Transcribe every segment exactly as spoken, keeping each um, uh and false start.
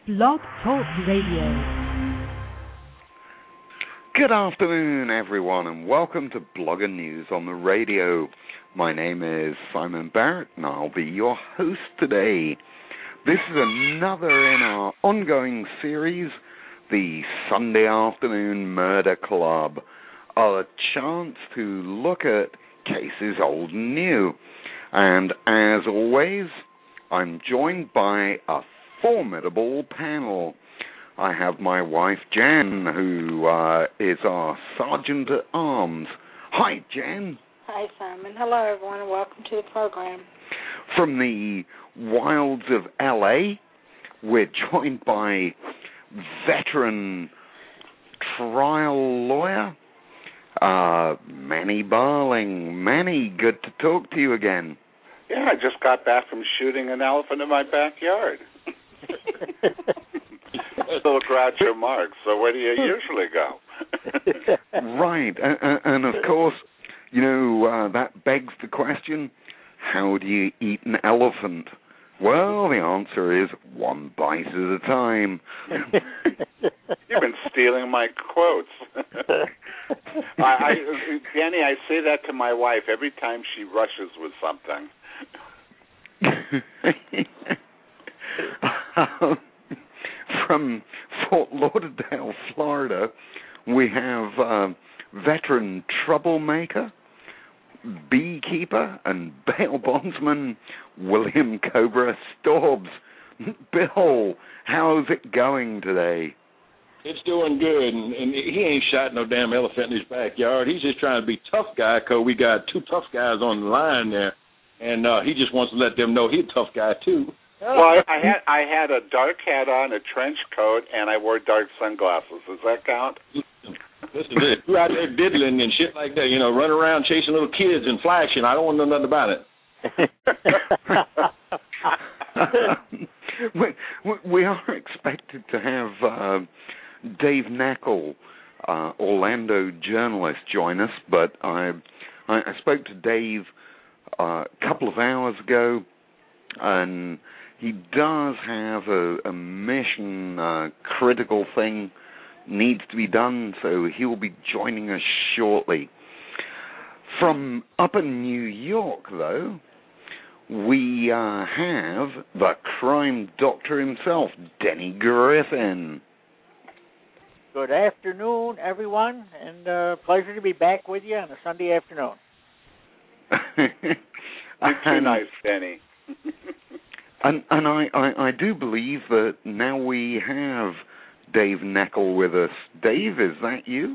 Blog Talk Radio. Good afternoon, everyone, and welcome to Blogger News on the Radio. My name is Simon Barrett, and I'll be your host today. This is another in our ongoing series, the Sunday Afternoon Murder Club, a chance to look at cases old and new. And as always, I'm joined by a formidable panel. I have my wife, Jan, who uh, is our Sergeant at Arms. Hi, Jan. Hi, Simon. Hello, everyone, and welcome to the program. From the wilds of L A, we're joined by veteran trial lawyer, uh, Manny Barling. Manny, good to talk to you again. Yeah, I just got back from shooting an elephant in my backyard. Little Groucho Marx. So where do you usually go? Right, and, and of course, you know, uh, that begs the question, how do you eat an elephant? Well, the answer is one bite at a time. You've been stealing my quotes. I, I, Danny, I say that to my wife every time she rushes with something. um, from Fort Lauderdale, Florida, we have uh, veteran troublemaker, beekeeper, and bail bondsman William Cobra Staubs. Bill, how's it going today? It's doing good, and, and he ain't shot no damn elephant in his backyard. He's just trying to be tough guy because we got two tough guys on the line there, and uh, he just wants to let them know he's a tough guy, too. Well, I, I had I had a dark hat on, a trench coat, and I wore dark sunglasses. Does that count? Listen, you out there diddling and shit like that, you know, running around chasing little kids and flashing. I don't want to know nothing about it. we, we are expected to have uh, Dave Nackle, uh, Orlando journalist, join us, but I, I, I spoke to Dave uh, a couple of hours ago, and he does have a, a mission, uh, critical thing needs to be done, so he will be joining us shortly. From up in New York, though, we uh, have the crime doctor himself, Denny Griffin. Good afternoon, everyone, and uh, pleasure to be back with you on a Sunday afternoon. You're too nice, Denny. and and I, I, I do believe that now we have Dave Nackle with us. Dave, is that you?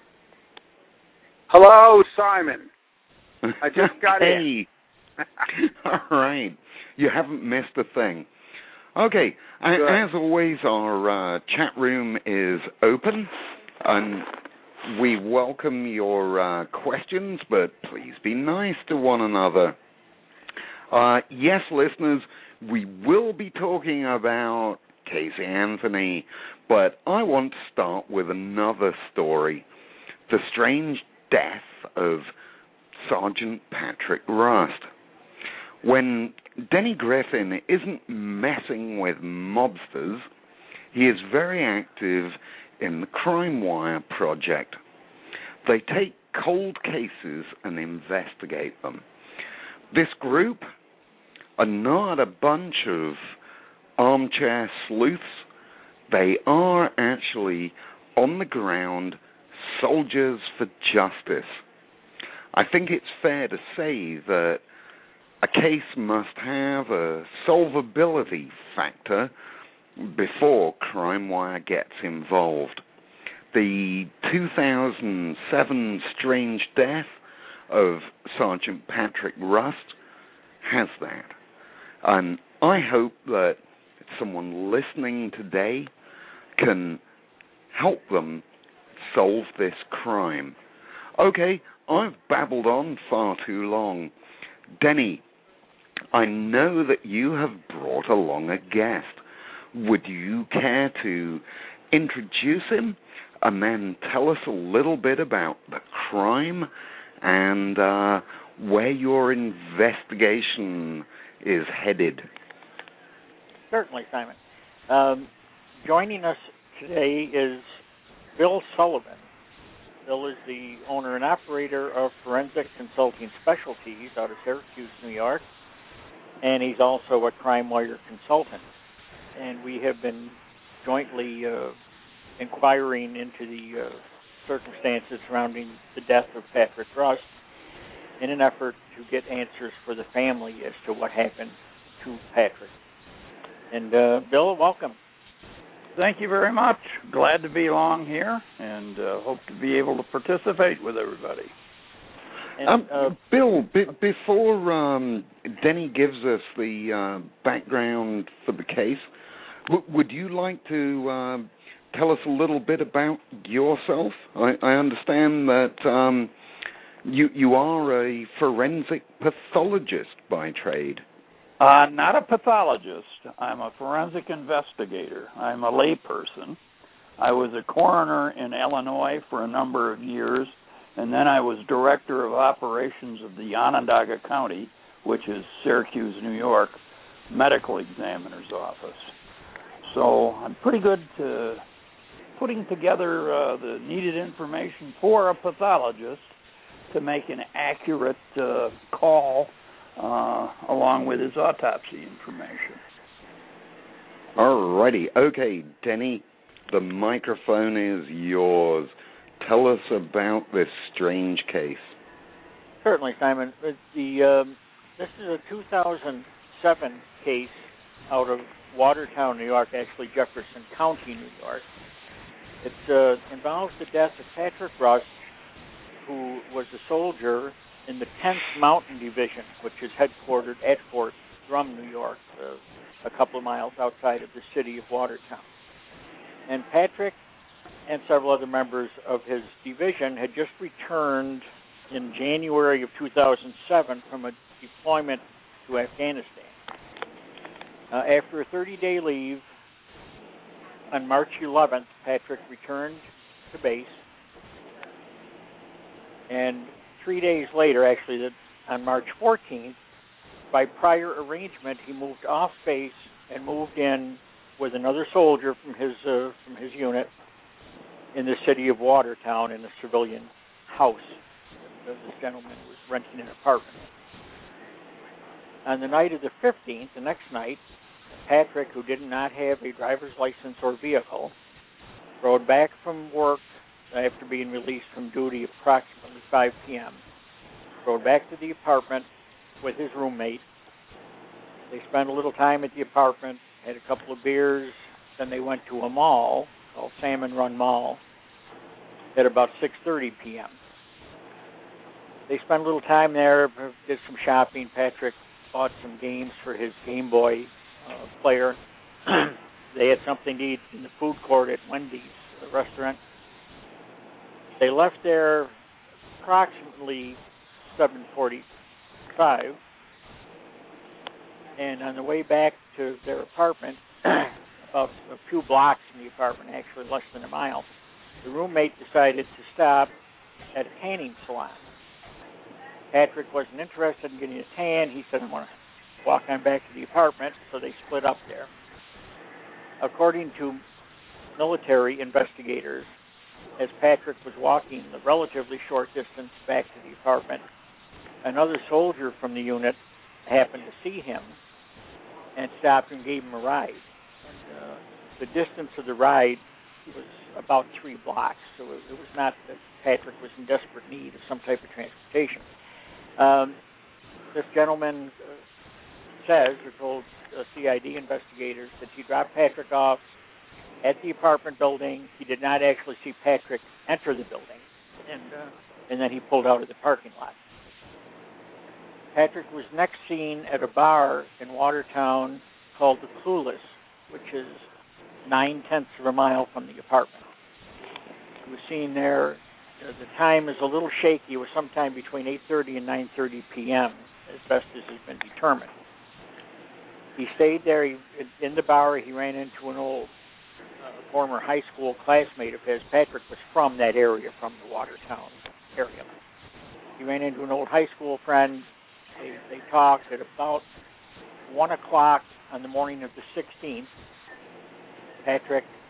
Hello, Simon. I just got hey. in. All right. You haven't missed a thing. Okay. Good. As always, our uh, chat room is open, and we welcome your uh, questions, but please be nice to one another. Uh, yes, listeners, we will be talking about Casey Anthony, but I want to start with another story, the strange death of Sergeant Patrick Rust. When Denny Griffin isn't messing with mobsters, he is very active in the Crime Wire project. They take cold cases and investigate them. This group are not a bunch of armchair sleuths. They are actually on the ground soldiers for justice. I think it's fair to say that a case must have a solvability factor before Crime Wire gets involved. The two thousand seven strange death of Sergeant Patrick Rust has that. And I hope that someone listening today can help them solve this crime. Okay, I've babbled on far too long. Denny, I know that you have brought along a guest. Would you care to introduce him and then tell us a little bit about the crime and uh, where your investigation is headed? Certainly, Simon. Um, joining us today is Bill Sullivan. Bill is the owner and operator of Forensic Consulting Specialties out of Syracuse, New York, and he's also a Crime Lawyer consultant. And we have been jointly uh, inquiring into the uh, circumstances surrounding the death of Patrick Rust in an effort to get answers for the family as to what happened to Patrick. And uh, Bill, welcome. Thank you very much. Glad to be along here, and uh, hope to be able to participate with everybody. And, um, uh, Bill, b- before um, Denny gives us the uh, background for the case, w- would you like to uh, tell us a little bit about yourself? I, I understand that um, you you are a forensic pathologist by trade. Uh, not a pathologist. I'm a forensic investigator. I'm a layperson. I was a coroner in Illinois for a number of years, and then I was director of operations of the Onondaga County, which is Syracuse, New York, medical examiner's office. So I'm pretty good to putting together uh, the needed information for a pathologist to make an accurate uh, call Uh, along with his autopsy information. All righty. Okay, Denny, the microphone is yours. Tell us about this strange case. Certainly, Simon. The um, this is a two thousand seven case out of Watertown, New York, actually Jefferson County, New York. It uh, involves the death of Patrick Rust, who was a soldier in the tenth Mountain Division, which is headquartered at Fort Drum, New York, uh, a couple of miles outside of the city of Watertown. And Patrick and several other members of his division had just returned in January of two thousand seven from a deployment to Afghanistan. Uh, after a thirty-day leave, on March eleventh, Patrick returned to base, and three days later, actually, on March fourteenth, by prior arrangement, he moved off base and moved in with another soldier from his uh, from his unit in the city of Watertown in a civilian house. This gentleman was renting an apartment. On the night of the fifteenth, the next night, Patrick, who did not have a driver's license or vehicle, rode back from work after being released from duty approximately five p.m., rode back to the apartment with his roommate. They spent a little time at the apartment, had a couple of beers, then they went to a mall called Salmon Run Mall at about six thirty p.m. They spent a little time there, did some shopping. Patrick bought some games for his Game Boy uh, player. They had something to eat in the food court at Wendy's, the restaurant. They left there approximately seven forty-five, and on the way back to their apartment, about a few blocks from the apartment, actually less than a mile, the roommate decided to stop at a tanning salon. Patrick wasn't interested in getting a tan. He said, I want to walk on back to the apartment, so they split up there. According to military investigators, as Patrick was walking the relatively short distance back to the apartment, another soldier from the unit happened to see him and stopped and gave him a ride. And, uh, the distance of the ride was about three blocks, so it, it was not that Patrick was in desperate need of some type of transportation. Um, this gentleman uh, says, or told uh, C I D investigators, that he dropped Patrick off at the apartment building. He did not actually see Patrick enter the building, and uh, and then he pulled out of the parking lot. Patrick was next seen at a bar in Watertown called the Clueless, which is nine-tenths of a mile from the apartment. He was seen there. Uh, the time is a little shaky. It was sometime between eight thirty and nine thirty p.m., as best as has been determined. He stayed there. He, in the bar, he ran into an old uh, former high school classmate of his. Patrick was from that area, from the Watertown area. He ran into an old high school friend. They, they talked at about one o'clock on the morning of the sixteenth. Patrick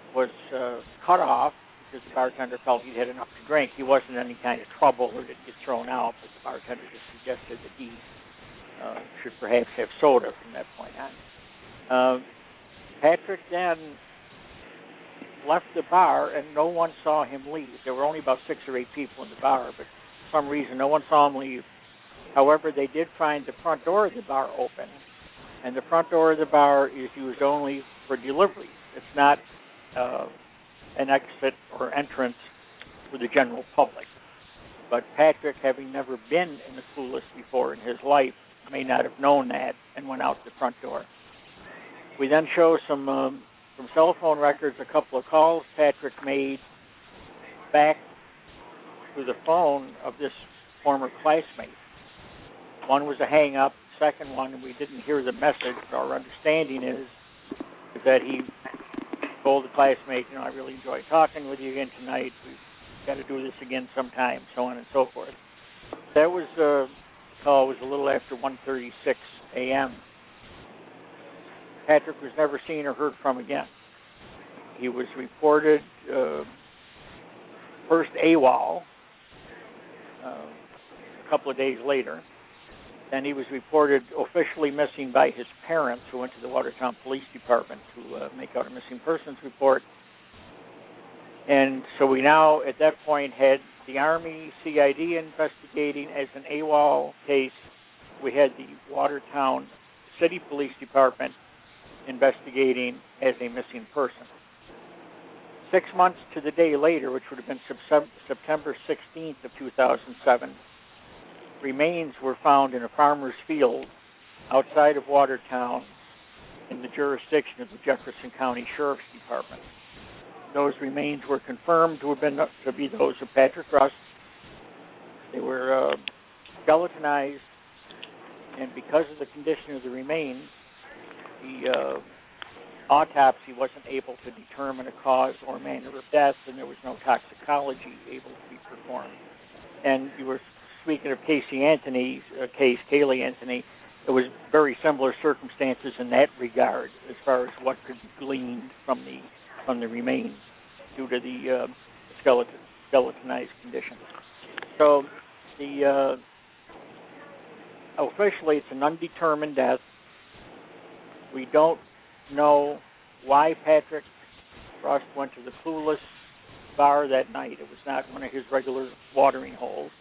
was uh, cut off because the bartender felt he'd had enough to drink. He wasn't in any kind of trouble or didn't get thrown out, but the bartender just suggested that he uh, should perhaps have soda from that point on. Uh, Patrick then left the bar, and no one saw him leave. There were only about six or eight people in the bar, but for some reason no one saw him leave. However, they did find the front door of the bar open, and the front door of the bar is used only for deliveries. It's not uh, an exit or entrance for the general public. But Patrick, having never been in the Clueless before in his life, may not have known that and went out the front door. We then show some um, from cell phone records, a couple of calls Patrick made back to the phone of this former classmate. One was a hang-up. Second one, and we didn't hear the message, but our understanding is, is that he told the classmate, you know, I really enjoyed talking with you again tonight. We've got to do this again sometime, so on and so forth. That was the uh, call was a little after one thirty-six a.m. Patrick was never seen or heard from again. He was reported uh, first AWOL uh, a couple of days later. Then he was reported officially missing by his parents, who went to the Watertown Police Department to uh, make out a missing persons report. And so we now, at that point, had the Army C I D investigating as an AWOL case. We had the Watertown City Police Department investigating as a missing person. Six months to the day later, which would have been September sixteenth of two thousand seven, remains were found in a farmer's field outside of Watertown in the jurisdiction of the Jefferson County Sheriff's Department. Those remains were confirmed to have been to be those of Patrick Rust. They were uh, skeletonized, and because of the condition of the remains, the uh, autopsy wasn't able to determine a cause or manner of death, and there was no toxicology able to be performed. And you were speaking of Casey Anthony's uh, case, Kaylee Anthony. It was very similar circumstances in that regard, as far as what could be gleaned from the from the remains due to the uh, skeleton skeletonized condition. So, the uh, officially it's an undetermined death. We don't know why Patrick Rust went to the Clueless bar that night. It was not one of his regular watering holes.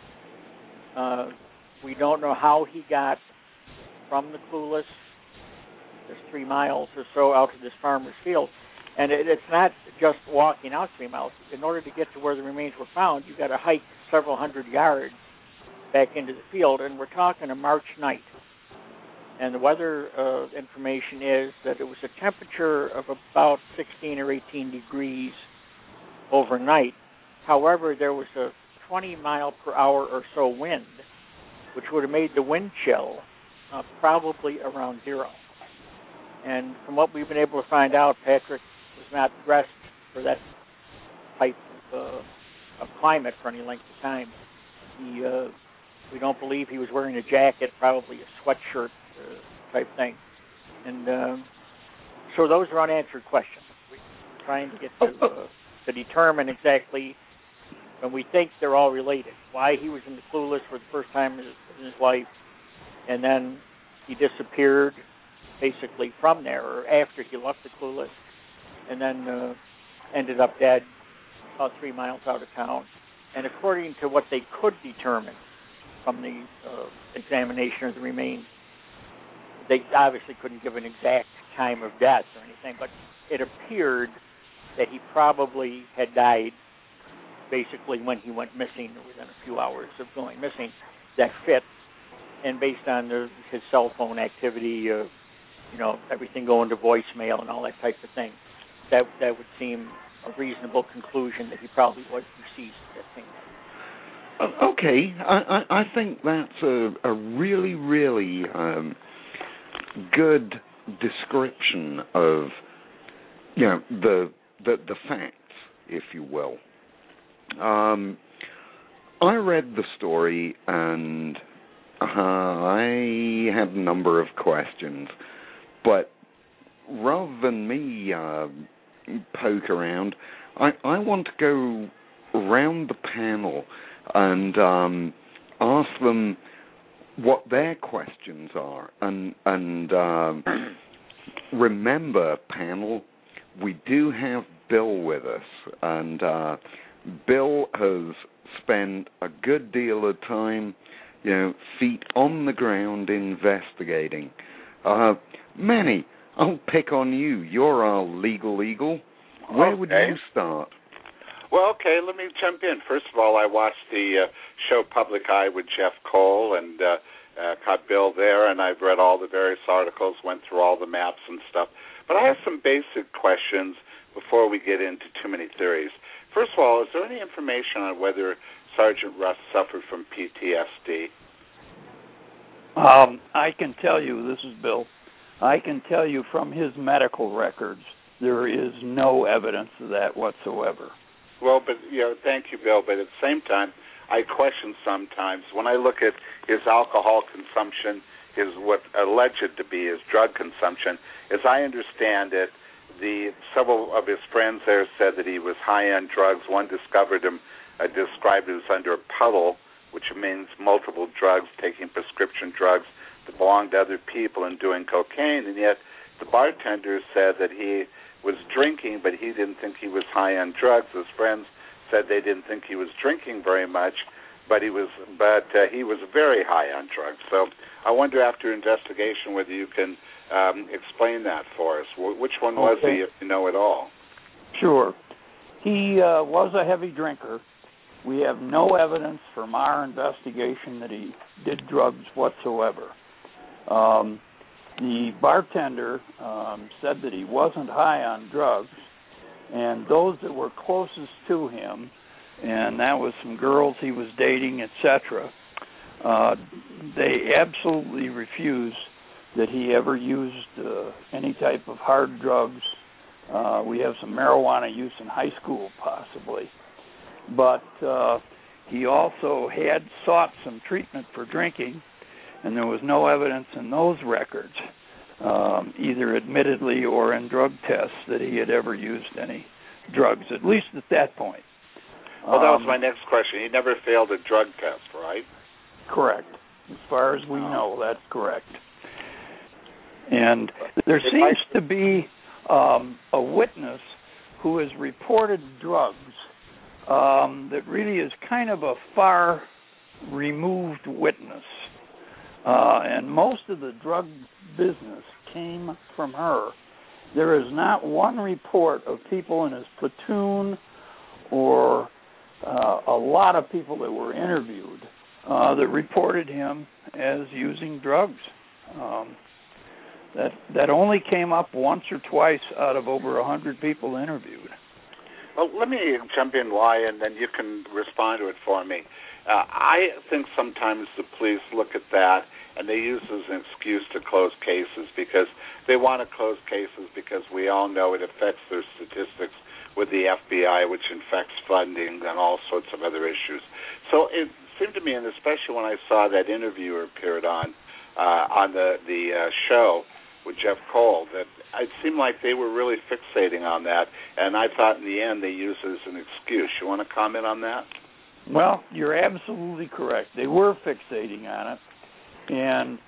Uh, we don't know how he got from the Clueless, just three miles or so, out to this farmer's field. And it, it's not just walking out three miles. In order to get to where the remains were found, you've got to hike several hundred yards back into the field. And we're talking a March night. And the weather uh, information is that it was a temperature of about sixteen or eighteen degrees overnight. However, there was a twenty mile per hour or so wind, which would have made the wind chill uh, probably around zero. And from what we've been able to find out, Patrick was not dressed for that type of, uh, of climate for any length of time. He, uh, we don't believe he was wearing a jacket, probably a sweatshirt uh, type thing. And uh, so those are unanswered questions. We're trying to get to, uh, to determine exactly, and we think they're all related, why he was in the Clueless for the first time in his, in his life, and then he disappeared basically from there, or after he left the Clueless, and then uh, ended up dead about three miles out of town. And according to what they could determine from the uh, examination of the remains, they obviously couldn't give an exact time of death or anything, but it appeared that he probably had died basically when he went missing, or within a few hours of going missing. That fit, and based on the, his cell phone activity, uh, you know, everything going to voicemail and all that type of thing, that that would seem a reasonable conclusion that he probably was deceased at that time. Okay, I, I, I think that's a, a really, really um, good description of, you know, the the, the facts, if you will. Um, I read the story and uh, I had a number of questions, but rather than me uh, poke around. I, I want to go around the panel and um, ask them what their questions are. And, and um, remember, panel, we do have Bill with us. And uh, Bill has spent a good deal of time, you know, feet on the ground investigating. Uh, Manny, I'll pick on you. You're our legal eagle. Where okay. would you start? Well, okay, let me jump in. First of all, I watched the uh, show Public Eye with Jeff Cole and uh, uh, caught Bill there, and I've read all the various articles, went through all the maps and stuff. But I have some basic questions before we get into too many theories. First of all, is there any information on whether Sergeant Russ suffered from P T S D? Um, I can tell you, this is Bill, I can tell you from his medical records, there is no evidence of that whatsoever. Well, but, you know, thank you, Bill, but at the same time, I question sometimes, when I look at his alcohol consumption, his what alleged to be his drug consumption, as I understand it, the several of his friends there said that he was high on drugs. One discovered him, uh, described it as under a puddle, which means multiple drugs, taking prescription drugs that belonged to other people and doing cocaine, and yet the bartender said that he was drinking, but he didn't think he was high on drugs. His friends said they didn't think he was drinking very much, but he was but uh, he was very high on drugs. So I wonder, after investigation, whether you can um, explain that for us. W- which one was okay. he, if you know at all? Sure. He uh, was a heavy drinker. We have no evidence from our investigation that he did drugs whatsoever. Um, the bartender um, said that he wasn't high on drugs, and those that were closest to him, and that was some girls he was dating, et cetera, uh, they absolutely refused that he ever used uh, any type of hard drugs. Uh, we have some marijuana use in high school, possibly. But uh, he also had sought some treatment for drinking, and there was no evidence in those records, um, either admittedly or in drug tests, that he had ever used any drugs, at least at that point. Well, that was Um, my next question. He never failed a drug test, right? Correct. As far as we know, that's correct. And there If seems I... to be um, a witness who has reported drugs um, that really is kind of a far removed witness. Uh, and most of the drug business came from her. There is not one report of people in his platoon or uh, a lot of people that were interviewed uh, that reported him as using drugs. Um, that that only came up once or twice out of over a hundred people interviewed. Well, let me jump in, why, and then you can respond to it for me. Uh, I think sometimes the police look at that and they use it as an excuse to close cases because they want to close cases because we all know it affects their statistics with the F B I, which affects funding and all sorts of other issues. So it seemed to me, and especially when I saw that interviewer appeared on uh, on the, the uh, show with Jeff Cole, that it seemed like they were really fixating on that, and I thought in the end they used it as an excuse. You want to comment on that? Well, you're absolutely correct. They were fixating on it. And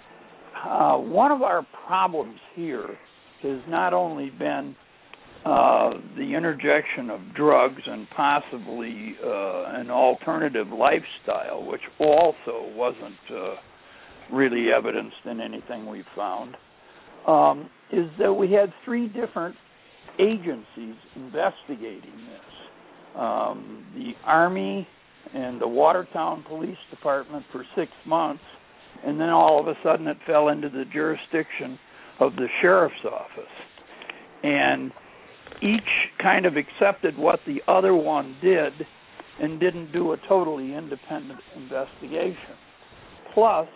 uh, one of our problems here has not only been uh, the interjection of drugs and possibly uh, an alternative lifestyle, which also wasn't uh, really evidenced in anything we found, um, is that we had three different agencies investigating this. Um, the Army and the Watertown Police Department for six months, and then all of a sudden it fell into the jurisdiction of the sheriff's office. And each kind of accepted what the other one did and didn't do a totally independent investigation. Plus,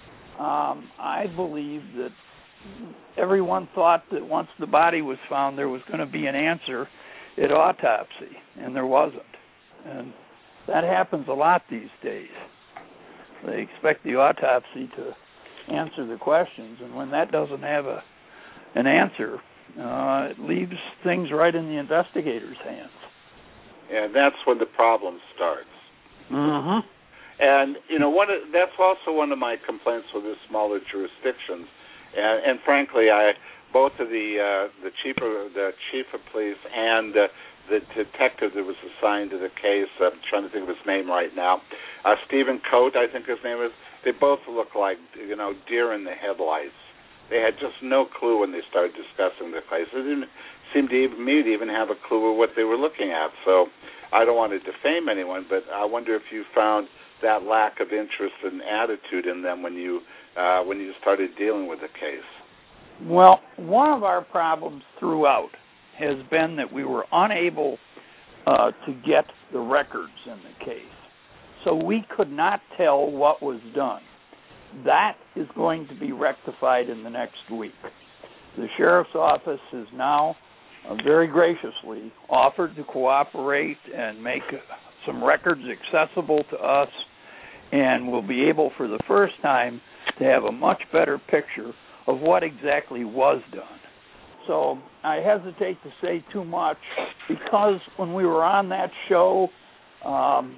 um, I believe that everyone thought that once the body was found there was going to be an answer at autopsy, and there wasn't. And that happens a lot these days. They expect the autopsy to answer the questions, and when that doesn't have a an answer, uh, it leaves things right in the investigator's hands. And that's when the problem starts. Mm-hmm. And, you know, one of, that's also one of my complaints with the smaller jurisdictions. And, and frankly, I both of the uh, the chief of the chief of police and uh, the detective that was assigned to the case, I'm trying to think of his name right now, uh, Stephen Coate, I think his name is. They both look like, you know, deer in the headlights. They had just no clue when they started discussing the case. They didn't seem to even, me to even have a clue of what they were looking at. So I don't want to defame anyone, but I wonder if you found that lack of interest and attitude in them when you uh, when you started dealing with the case. Well, one of our problems throughout has been that we were unable uh, to get the records in the case. So we could not tell what was done. That is going to be rectified in the next week. The sheriff's office has now uh, very graciously offered to cooperate and make some records accessible to us, and we'll be able for the first time to have a much better picture of what exactly was done. So I hesitate to say too much because when we were on that show, um,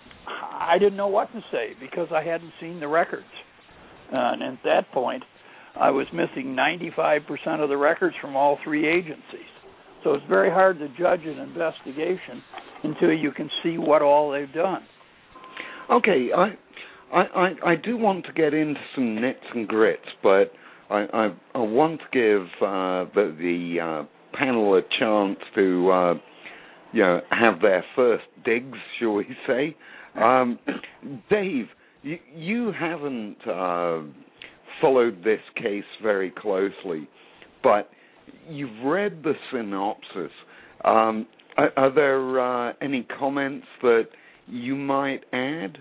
I didn't know what to say because I hadn't seen the records. And at that point, I was missing ninety-five percent of the records from all three agencies. So it's very hard to judge an investigation until you can see what all they've done. Okay, I I, I, I do want to get into some nits and grits, but I, I, I want to give uh, the, the uh, panel a chance to uh, you know, have their first digs, shall we say. Um, Dave, you, you haven't uh, followed this case very closely, but you've read the synopsis. Um, are, are there uh, any comments that you might add?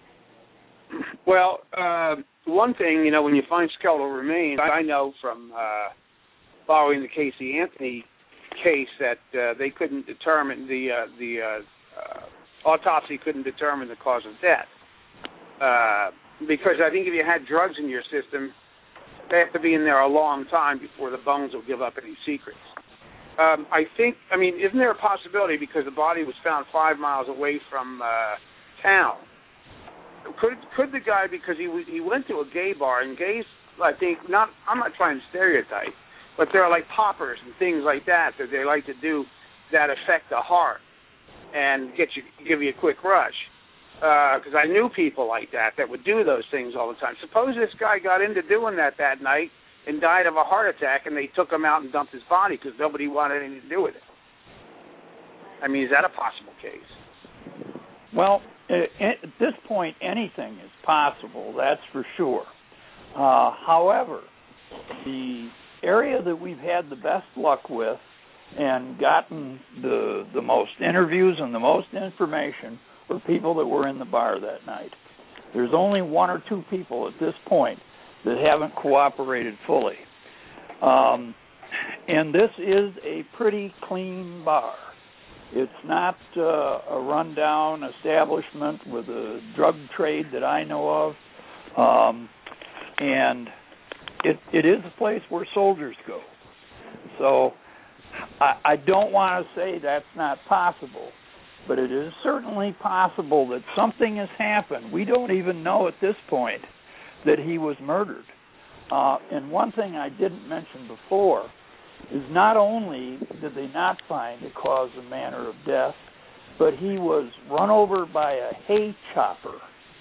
Well, uh, one thing, you know, when you find skeletal remains, I know from uh, following the Casey Anthony case that uh, they couldn't determine, the uh, the uh, uh, autopsy couldn't determine the cause of death. Uh, because I think if you had drugs in your system, they have to be in there a long time before the bones will give up any secrets. Um, I think, I mean, isn't there a possibility, because the body was found five miles away from uh, town, could could the guy, because he he went to a gay bar, and gays, I think, not, I'm not trying to stereotype, but there are like poppers and things like that that they like to do that affect the heart and get you, give you a quick rush. Because uh, I knew people like that that would do those things all the time. Suppose this guy got into doing that that night and died of a heart attack, and they took him out and dumped his body because nobody wanted anything to do with it. I mean, is that a possible case? Well, at this point, anything is possible, that's for sure. Uh, however, the area that we've had the best luck with and gotten the the most interviews and the most information were people that were in the bar that night. There's only one or two people at this point that haven't cooperated fully. Um, and this is a pretty clean bar. It's not uh, a rundown establishment with a drug trade that I know of. Um, and it it is a place where soldiers go. So I, I don't want to say that's not possible, but it is certainly possible that something has happened. We don't even know at this point that he was murdered. Uh, and one thing I didn't mention before is not only did they not find a cause and manner of death, but he was run over by a hay chopper,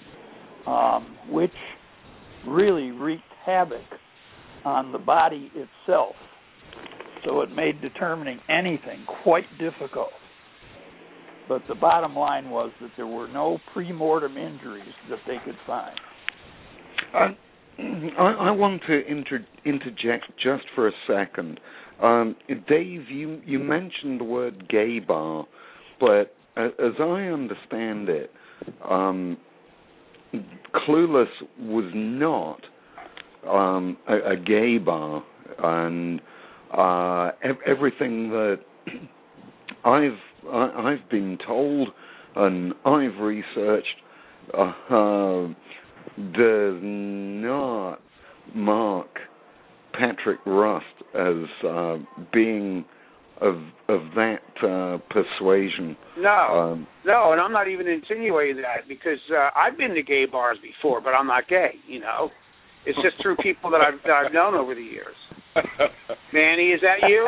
um, which really wreaked havoc on the body itself. So it made determining anything quite difficult. But the bottom line was that there were no pre-mortem injuries that they could find. Uh, I, I want to inter- interject just for a second. Um, Dave, you, you mentioned the word gay bar, but as I understand it, um, Clueless was not um, a, a gay bar, and uh, ev- everything that I've I, I've been told and I've researched uh, does not mark Patrick Rust as uh, being of of that uh, persuasion. No, um, no, and I'm not even insinuating that because uh, I've been to gay bars before, but I'm not gay. You know, it's just through people that I've that I've known over the years. Manny, is that you?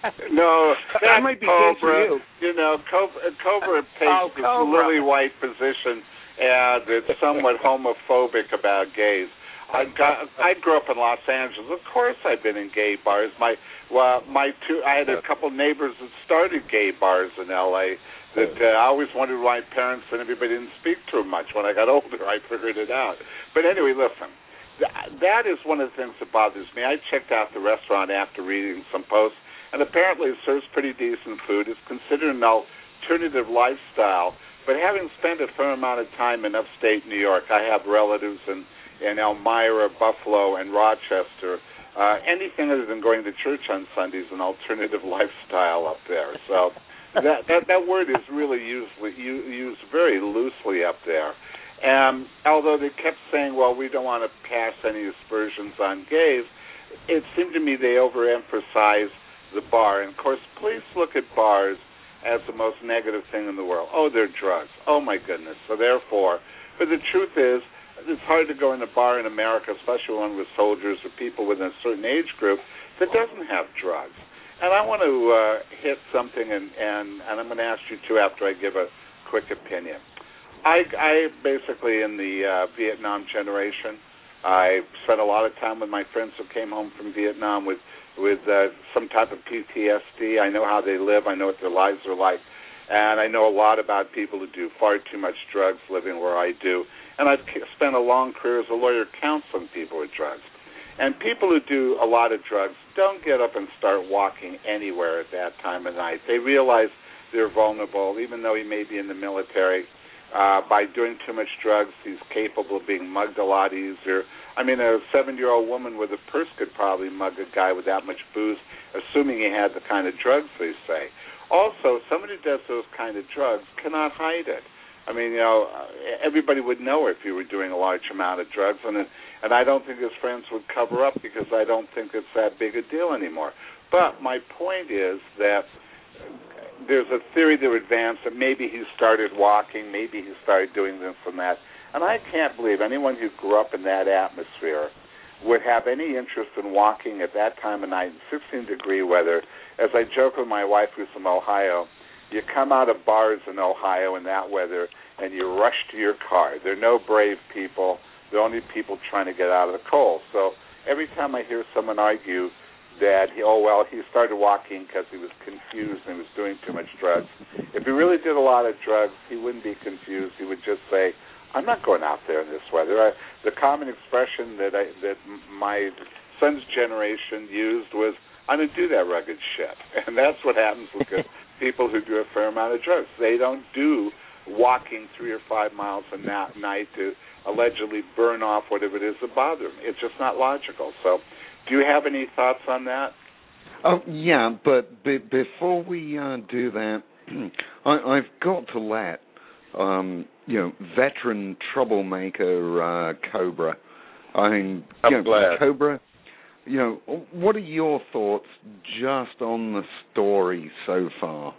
No, that might be Cobra. gay for you. You know, Cobra, Cobra takes oh, this Cobra. lily white position, and it's somewhat homophobic about gays. I got. I grew up in Los Angeles. Of course, I've been in gay bars. My well, my two. I had a couple neighbors that started gay bars in L A That uh, I always wondered why parents and everybody didn't speak to them much. When I got older, I figured it out. But anyway, listen. Th- that is one of the things that bothers me. I checked out the restaurant after reading some posts, and apparently it serves pretty decent food. It's considered an alternative lifestyle. But having spent a fair amount of time in upstate New York, I have relatives in in Elmira, Buffalo, and Rochester. Uh, anything other than going to church on Sunday is an alternative lifestyle up there. So that, that that word is really used used very loosely up there. And although they kept saying, well, we don't want to pass any aspersions on gays, it seemed to me they overemphasized the bar. And, of course, please look at bars as the most negative thing in the world. Oh, they're drugs. Oh, my goodness. So, therefore, but the truth is, it's hard to go in a bar in America, especially one with soldiers or people within a certain age group, that doesn't have drugs. And I want to uh, hit something, and, and, and I'm going to ask you, too, after I give a quick opinion. I, I basically, in the uh, Vietnam generation, I spent a lot of time with my friends who came home from Vietnam with, with uh, some type of P T S D. I know how they live. I know what their lives are like. And I know a lot about people who do far too much drugs living where I do. And I've spent a long career as a lawyer counseling people with drugs. And people who do a lot of drugs don't get up and start walking anywhere at that time of night. They realize they're vulnerable, even though he may be in the military. Uh, by doing too much drugs, he's capable of being mugged a lot easier. I mean, a seven-year-old woman with a purse could probably mug a guy with that much booze, assuming he had the kind of drugs they say. Also, somebody who does those kind of drugs cannot hide it. I mean, you know, everybody would know if you were doing a large amount of drugs, and and I don't think his friends would cover up because I don't think it's that big a deal anymore. But my point is that there's a theory that would advance that maybe he started walking, maybe he started doing this and that, and I can't believe anyone who grew up in that atmosphere would have any interest in walking at that time of night in sixteen-degree weather. As I joke with my wife, who's from Ohio, you come out of bars in Ohio in that weather, and you rush to your car. There are no brave people. There are only people trying to get out of the cold. So every time I hear someone argue that, he, oh, well, he started walking because he was confused and he was doing too much drugs, if he really did a lot of drugs, he wouldn't be confused. He would just say, I'm not going out there in this weather. I, the common expression that I, that my son's generation used was, I'm going to do that rugged shit. And that's what happens with people who do a fair amount of drugs. They don't do walking three or five miles a na- night to allegedly burn off whatever it is that bothers them. It's just not logical. So do you have any thoughts on that? Oh, yeah, but b- before we uh, do that, I- I've got to let, um, you know, veteran troublemaker uh, Cobra, I mean, I'm you know, glad. Cobra, you know, what are your thoughts just on the story so far?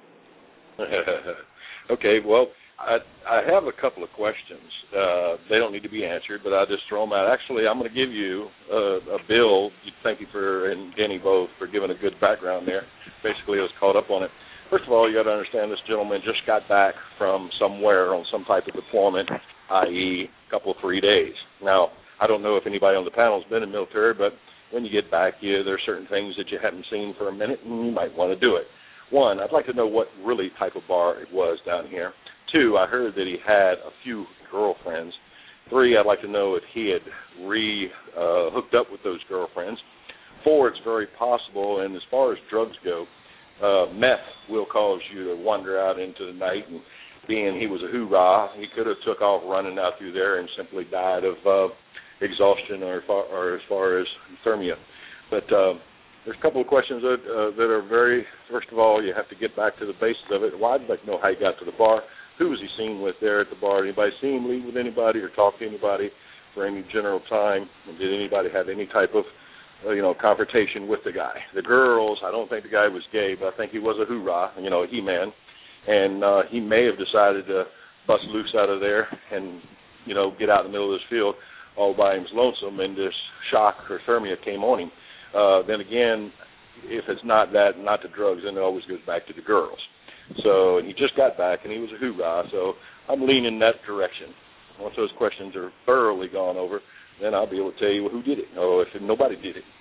Okay, well, I I have a couple of questions. Uh, they don't need to be answered, but I'll just throw them out. Actually, I'm going to give you uh, a bill. Thank you for, and Denny both, for giving a good background there. Basically, I was caught up on it. First of all, you got to understand this gentleman just got back from somewhere on some type of deployment, that is a couple of three days. Now, I don't know if anybody on the panel has been in the military, but when you get back, you, there are certain things that you haven't seen for a minute, and you might want to do it. One, I'd like to know what really type of bar it was down here. Two, I heard that he had a few girlfriends. Three, I'd like to know if he had re uh, hooked up with those girlfriends. Four, it's very possible, and as far as drugs go, uh, meth will cause you to wander out into the night, and being he was a hoorah, he could have took off running out through there and simply died of uh, exhaustion or, far, or as far as thermia. But uh, there's a couple of questions that, uh, that are very, first of all, you have to get back to the basis of it. Well, I'd like to know how he got to the bar. Who was he seen with there at the bar? Anybody see him leave with anybody or talk to anybody for any general time? And did anybody have any type of uh, you know, confrontation with the guy. The girls, I don't think the guy was gay, but I think he was a hoorah, you know, a he-man. And uh, he may have decided to bust loose out of there and, you know, get out in the middle of this field all by himself lonesome, and this shock or thermia came on him. Uh, then again, if it's not that, not the drugs, then it always goes back to the girls. So he just got back, and he was a hoorah, so I'm leaning in that direction. Once those questions are thoroughly gone over, then I'll be able to tell you who did it, or if nobody did it.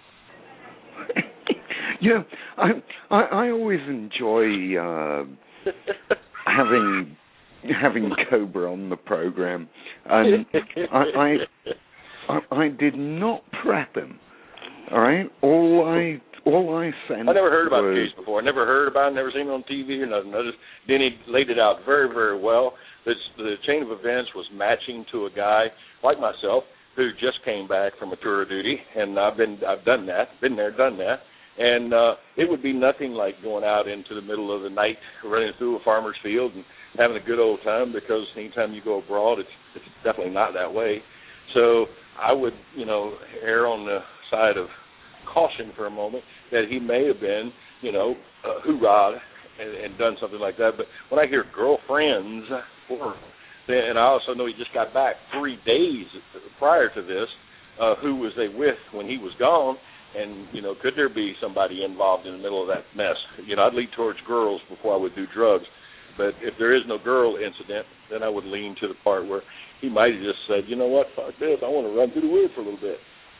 You know, I I, I always enjoy uh, having having Cobra on the program, and I, I I I did not prep him. All right, all I all I sent. I never heard about was, the case before. I never heard about it. Never seen it on T V or nothing. I just Denny laid it out very very well. This, the chain of events was matching to a guy like myself who just came back from a tour of duty, and I've been I've done that, been there, done that, and uh, it would be nothing like going out into the middle of the night, running through a farmer's field and having a good old time, because anytime you go abroad, it's it's definitely not that way. So I would, you know, err on the side of caution for a moment that he may have been, you know, uh, hoorah and, and done something like that. But when I hear girlfriends, or and I also know he just got back three days prior to this. Uh, who was they with when he was gone? And, you know, could there be somebody involved in the middle of that mess? You know, I'd lean towards girls before I would do drugs. But if there is no girl incident, then I would lean to the part where he might have just said, you know what, fuck this, I want to run through the woods for a little bit.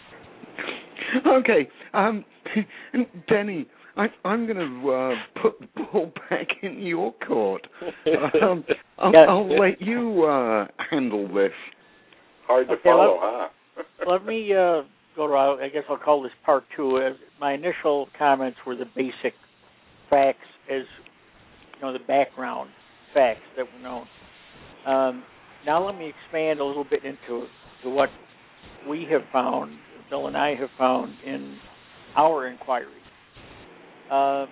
Okay. Um, Denny, I, I'm going to uh, put the ball back in your court. Um, I'll, yeah. I'll let you uh, handle this. Hard to Okay, follow, let, huh? let me uh, go to, I guess I'll call this part two. Uh, my initial comments were the basic facts, as, you know, the background facts that were known. Um, now let me expand a little bit into to what we have found, Bill and I have found in our inquiries. Uh,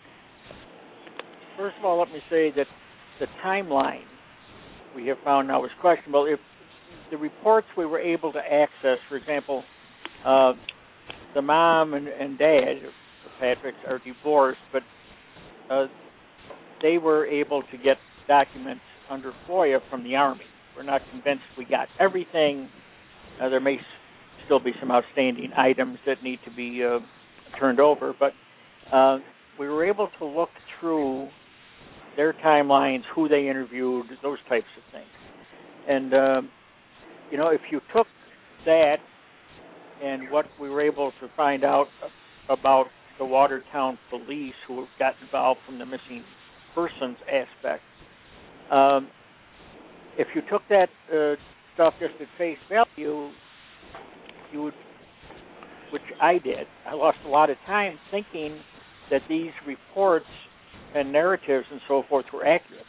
first of all, let me say that the timeline we have found now is questionable. If the reports we were able to access, for example, uh, the mom and, and dad of Patrick are divorced, but uh, they were able to get documents under FOIA from the Army. We're not convinced we got everything. Uh, there may s- still be some outstanding items that need to be uh, turned over, but uh, we were able to look through their timelines, who they interviewed, those types of things. And, uh, you know, if you took that and what we were able to find out about the Watertown police who got involved from the missing persons aspect, um, if you took that uh, stuff just at face value, you would, which I did, I lost a lot of time thinking that these reports and narratives and so forth were accurate.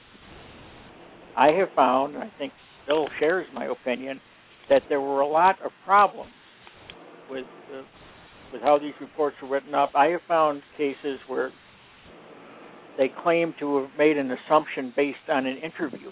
I have found, and I think Bill shares my opinion, that there were a lot of problems with uh, with how these reports were written up. I have found cases where they claim to have made an assumption based on an interview.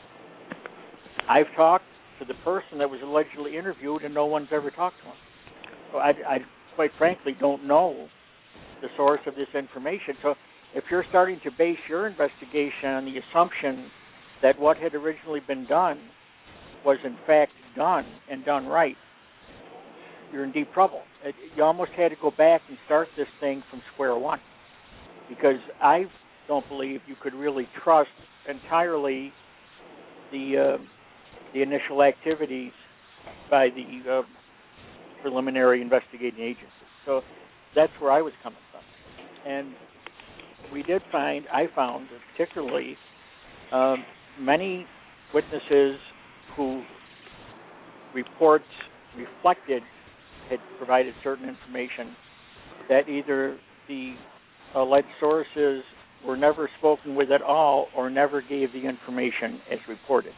I've talked to the person that was allegedly interviewed, and no one's ever talked to him. So I, I quite frankly don't know the source of this information. So if you're starting to base your investigation on the assumption that what had originally been done was in fact done and done right, you're in deep trouble. It, you almost had to go back and start this thing from square one, because I don't believe you could really trust entirely the uh, the initial activities by the uh, preliminary investigating agencies. So that's where I was coming from. And we did find, I found particularly um, many witnesses who reports reflected had provided certain information that either the alleged sources were never spoken with at all or never gave the information as reported.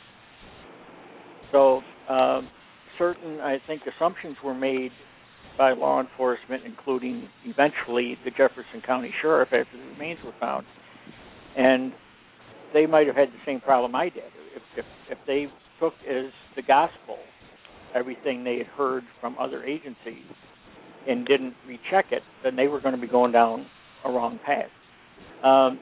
So um, certain, I think, assumptions were made by law enforcement, including eventually the Jefferson County Sheriff after the remains were found. And they might have had the same problem I did. If, if, if they took as the gospel everything they had heard from other agencies, and didn't recheck it, then they were going to be going down a wrong path. Um,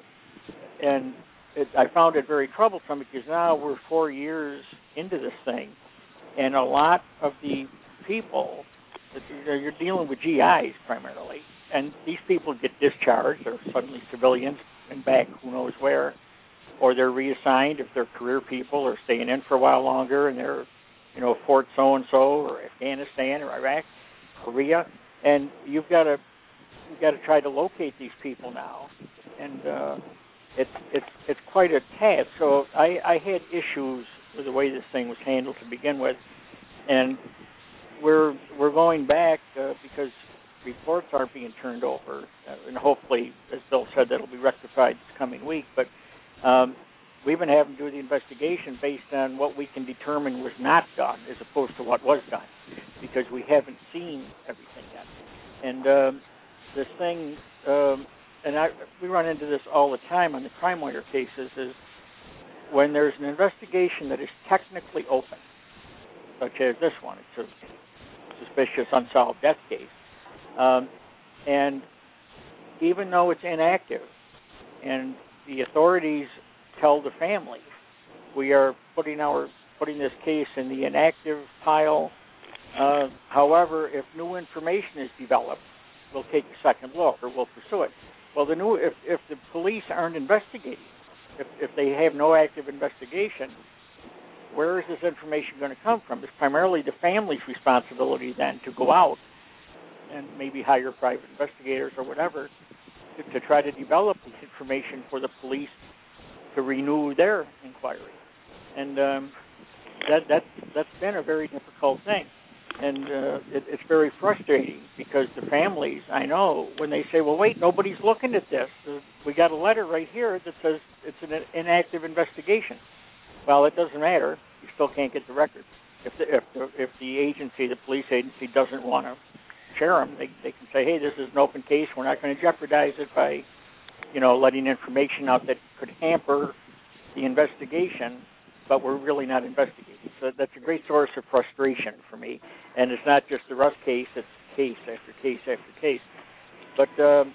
and it, I found it very troublesome because now we're four years into this thing, and a lot of the people, you're dealing with G Is primarily, and these people get discharged, they're suddenly civilians and back who knows where, or they're reassigned if they're career people or staying in for a while longer and they're, you know, Fort so-and-so or Afghanistan or Iraq, Korea, and you've got to you've got to try to locate these people now, and uh, it's it's it's quite a task. So I, I had issues with the way this thing was handled to begin with, and we're we're going back uh, because reports aren't being turned over, uh, and hopefully, as Bill said, that'll be rectified this coming week. But um, we've been having to do the investigation based on what we can determine was not done, as opposed to what was done, because we haven't seen everything yet. And um, this thing, um, and I, we run into this all the time on the crime lawyer cases, is when there's an investigation that is technically open, such as this one, it's a suspicious unsolved death case, um, and even though it's inactive, and the authorities tell the family, we are putting our putting this case in the inactive pile. Uh, however, if new information is developed, we'll take a second look or we'll pursue it. Well, the new if if the police aren't investigating, if if they have no active investigation, where is this information going to come from? It's primarily the family's responsibility then to go out and maybe hire private investigators or whatever to, to try to develop this information for the police to renew their inquiry. And um, that that that's been a very difficult thing. And uh, it, it's very frustrating because the families, I know, when they say, well, wait, nobody's looking at this. We got a letter right here that says it's an inactive investigation. Well, it doesn't matter. You still can't get the records. If the, if the, if the agency, the police agency, doesn't want to share them, they, they can say, hey, this is an open case. We're not going to jeopardize it by, you know, letting information out that could hamper the investigation, but we're really not investigating. So that's a great source of frustration for me. And it's not just the Russ case, it's case after case after case. But, um,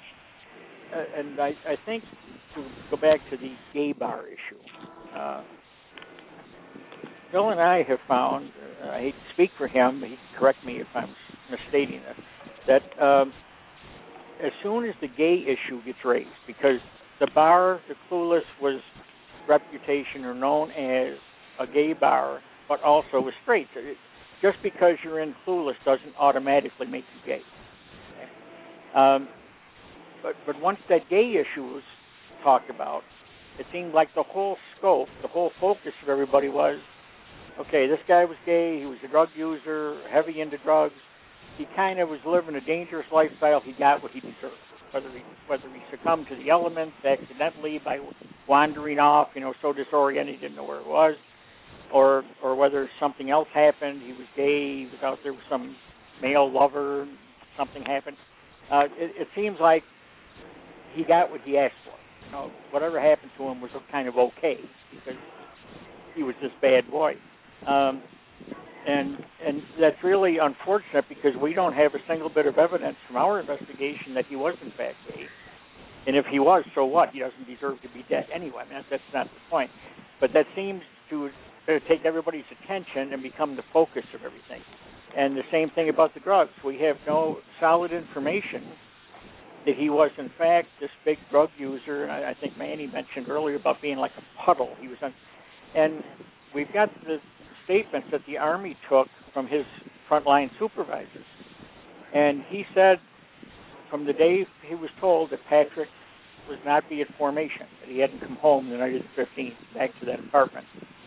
and I, I think to go back to the gay bar issue, uh, Bill and I have found, uh, I hate to speak for him, he can correct me if I'm misstating this, that um, as soon as the gay issue gets raised, because the bar, the Clueless, was reputation or known as a gay bar, but also a straight. Just because you're in Clueless doesn't automatically make you gay. Okay? Um, but but once that gay issue was talked about, it seemed like the whole scope, the whole focus of everybody was, okay, this guy was gay, he was a drug user, heavy into drugs, he kind of was living a dangerous lifestyle, he got what he deserved. Whether he, whether he succumbed to the elements accidentally by wandering off, you know, so disoriented he didn't know where it was, or or whether something else happened, he was gay, he was out there with some male lover, something happened. Uh, it, it seems like he got what he asked for. You know, whatever happened to him was kind of okay because he was this bad boy. Um, and and that's really unfortunate because we don't have a single bit of evidence from our investigation that he was in fact gay. And if he was, so what? He doesn't deserve to be dead anyway. I mean, that's not the point. But that seems to uh, take everybody's attention and become the focus of everything. And the same thing about the drugs. We have no solid information that he was in fact this big drug user. And I, I think Manny mentioned earlier about being like a puddle. He was on, and we've got the statements that the Army took from his frontline supervisors. And he said from the day he was told that Patrick was not be at formation, that he hadn't come home the night of the fifteenth, back to that apartment.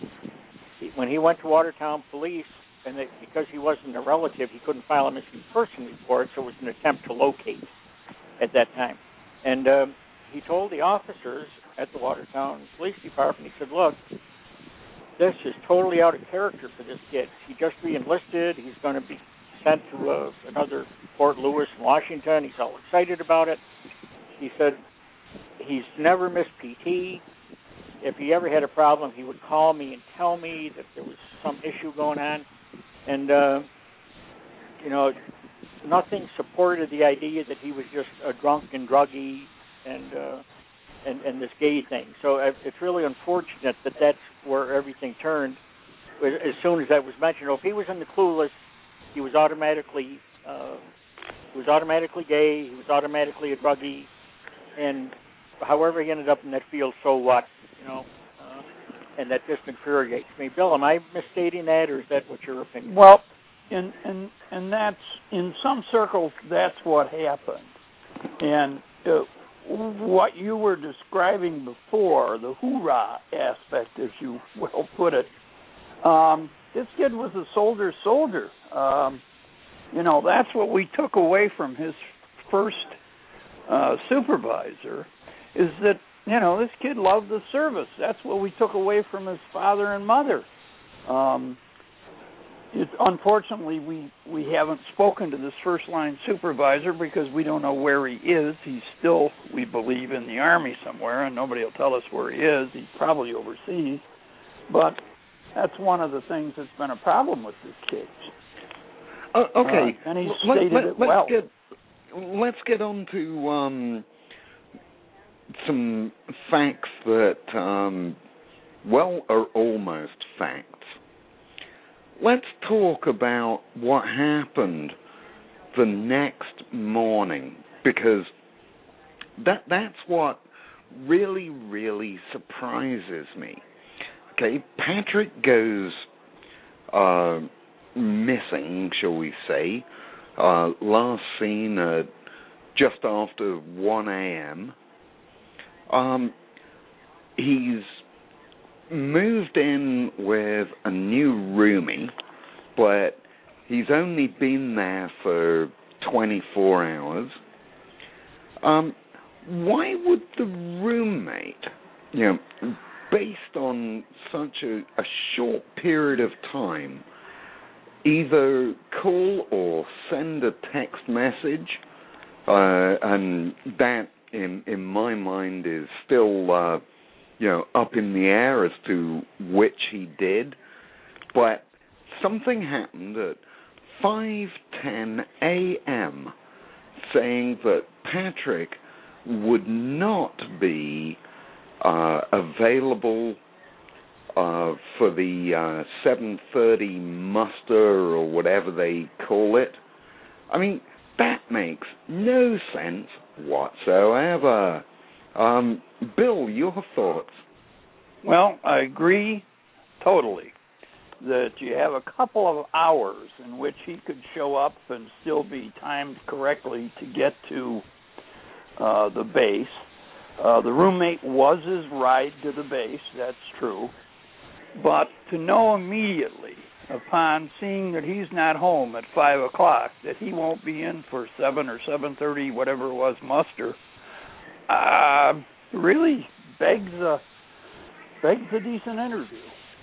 He, when he went to Watertown Police, and they, because he wasn't a relative, he couldn't file a missing person report, so it was an attempt to locate at that time. And um, he told the officers at the Watertown Police Department, he said, look, this is totally out of character for this kid. He just re-enlisted. He's going to be sent to uh, another Fort Lewis in Washington. He's all excited about it. He said he's never missed P T. If he ever had a problem, he would call me and tell me that there was some issue going on. And, uh, you know, nothing supported the idea that he was just a drunk and druggy and uh, and and this gay thing. So it's really unfortunate that that's where everything turned as soon as that was mentioned. If he was in the Clueless, he was automatically uh, he was automatically gay. He was automatically a druggie, and however he ended up in that field, so what? You know. And that just infuriates me. Bill, am I misstating that, or is that what your opinion is? Well, and and and that's, in some circles, that's what happened. And uh, what you were describing before, the hoorah aspect, as you well put it, um, this kid was a soldier soldier. Um, you know, that's what we took away from his first uh, supervisor, is that, you know, this kid loved the service. That's what we took away from his father and mother. Um, it, unfortunately, we, we haven't spoken to this first-line supervisor because we don't know where he is. He's still, we believe, in the Army somewhere, and nobody will tell us where he is. He's probably overseas. But that's one of the things that's been a problem with this kid. Uh, okay. Uh, and he let, stated let, it let's well. Get, let's get on to... Um, some facts that, um, well, are almost facts. Let's talk about what happened the next morning, because that that's what really, really surprises me. Okay, Patrick goes uh, missing, shall we say, uh, last seen at just after one a.m., Um, he's moved in with a new roomie, but he's only been there for twenty-four hours. Um, why would the roommate, you know, based on such a, a short period of time, either call or send a text message, uh, and that In, in my mind, is still, uh, you know, up in the air as to which he did. But something happened at five ten a.m. saying that Patrick would not be uh, available uh, for the uh, seven thirty muster or whatever they call it. I mean, that makes no sense whatsoever. Um, Bill, your thoughts? Well, I agree totally that you have a couple of hours in which he could show up and still be timed correctly to get to uh, the base. Uh, the roommate was his ride to the base, that's true. But to know immediately, upon seeing that he's not home at five o'clock, that he won't be in for seven or seven thirty, whatever it was, muster, uh, really begs a begs a decent interview.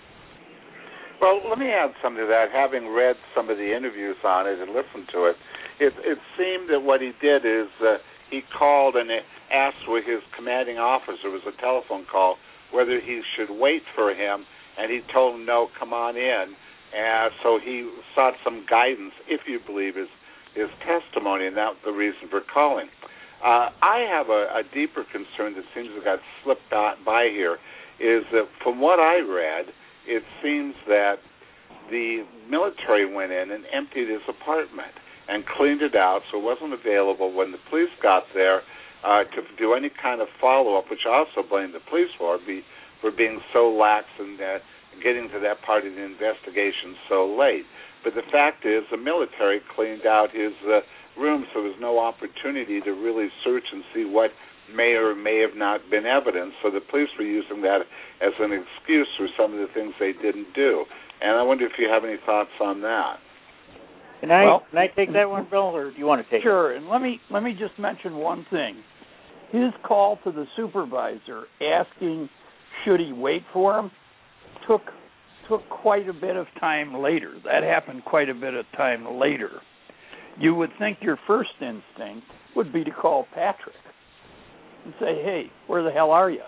Well, let me add something to that. Having read some of the interviews on it and listened to it, it, it seemed that what he did is uh, he called and asked with his commanding officer, it was a telephone call, whether he should wait for him, and he told him, no, come on in. And so he sought some guidance, if you believe his, his testimony, and that's the reason for calling. Uh, I have a, a deeper concern that seems to have got slipped by here, is that from what I read, it seems that the military went in and emptied his apartment and cleaned it out so it wasn't available when the police got there uh, to do any kind of follow-up, which I also blame the police for, be, for being so lax and uh, getting to that part of the investigation so late. But the fact is the military cleaned out his uh, room, so there was no opportunity to really search and see what may or may have not been evidence. So the police were using that as an excuse for some of the things they didn't do. And I wonder if you have any thoughts on that. Can I, well, can I take that one, Bill, or do you want to take sure, it? Sure, and let me, let me just mention one thing. His call to the supervisor asking should he wait for him took took quite a bit of time later. That happened quite a bit of time later. You would think your first instinct would be to call Patrick and say, hey, where the hell are you?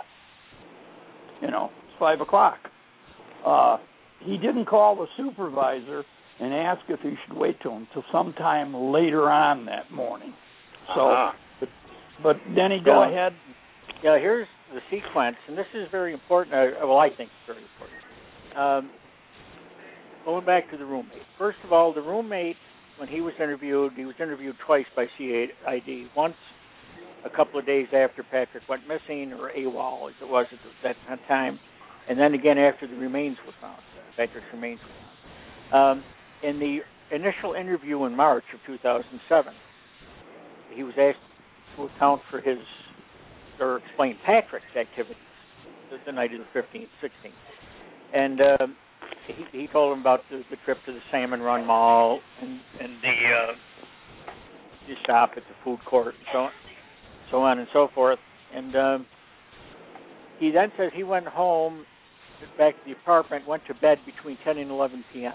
You know, it's five o'clock. Uh, he didn't call the supervisor and asked if he should wait till until sometime later on that morning. So, uh-huh. but, but Denny, go yeah. ahead. Yeah, here's the sequence, and this is very important. Uh, well, I think it's very important. Um, going back to the roommate. First of all, the roommate, when he was interviewed, he was interviewed twice by C I D. Once a couple of days after Patrick went missing, or AWOL as it was at that time, and then again after the remains were found, Patrick's remains were found. Um, in the initial interview in March of two thousand seven, he was asked to account for his, or explain Patrick's activities the night of the fifteenth, sixteenth. And uh, he, he told him about the, the trip to the Salmon Run Mall and, and the, uh, the stop at the food court and so on, so on and so forth. And um, he then says he went home, back to the apartment, went to bed between ten and eleven p.m.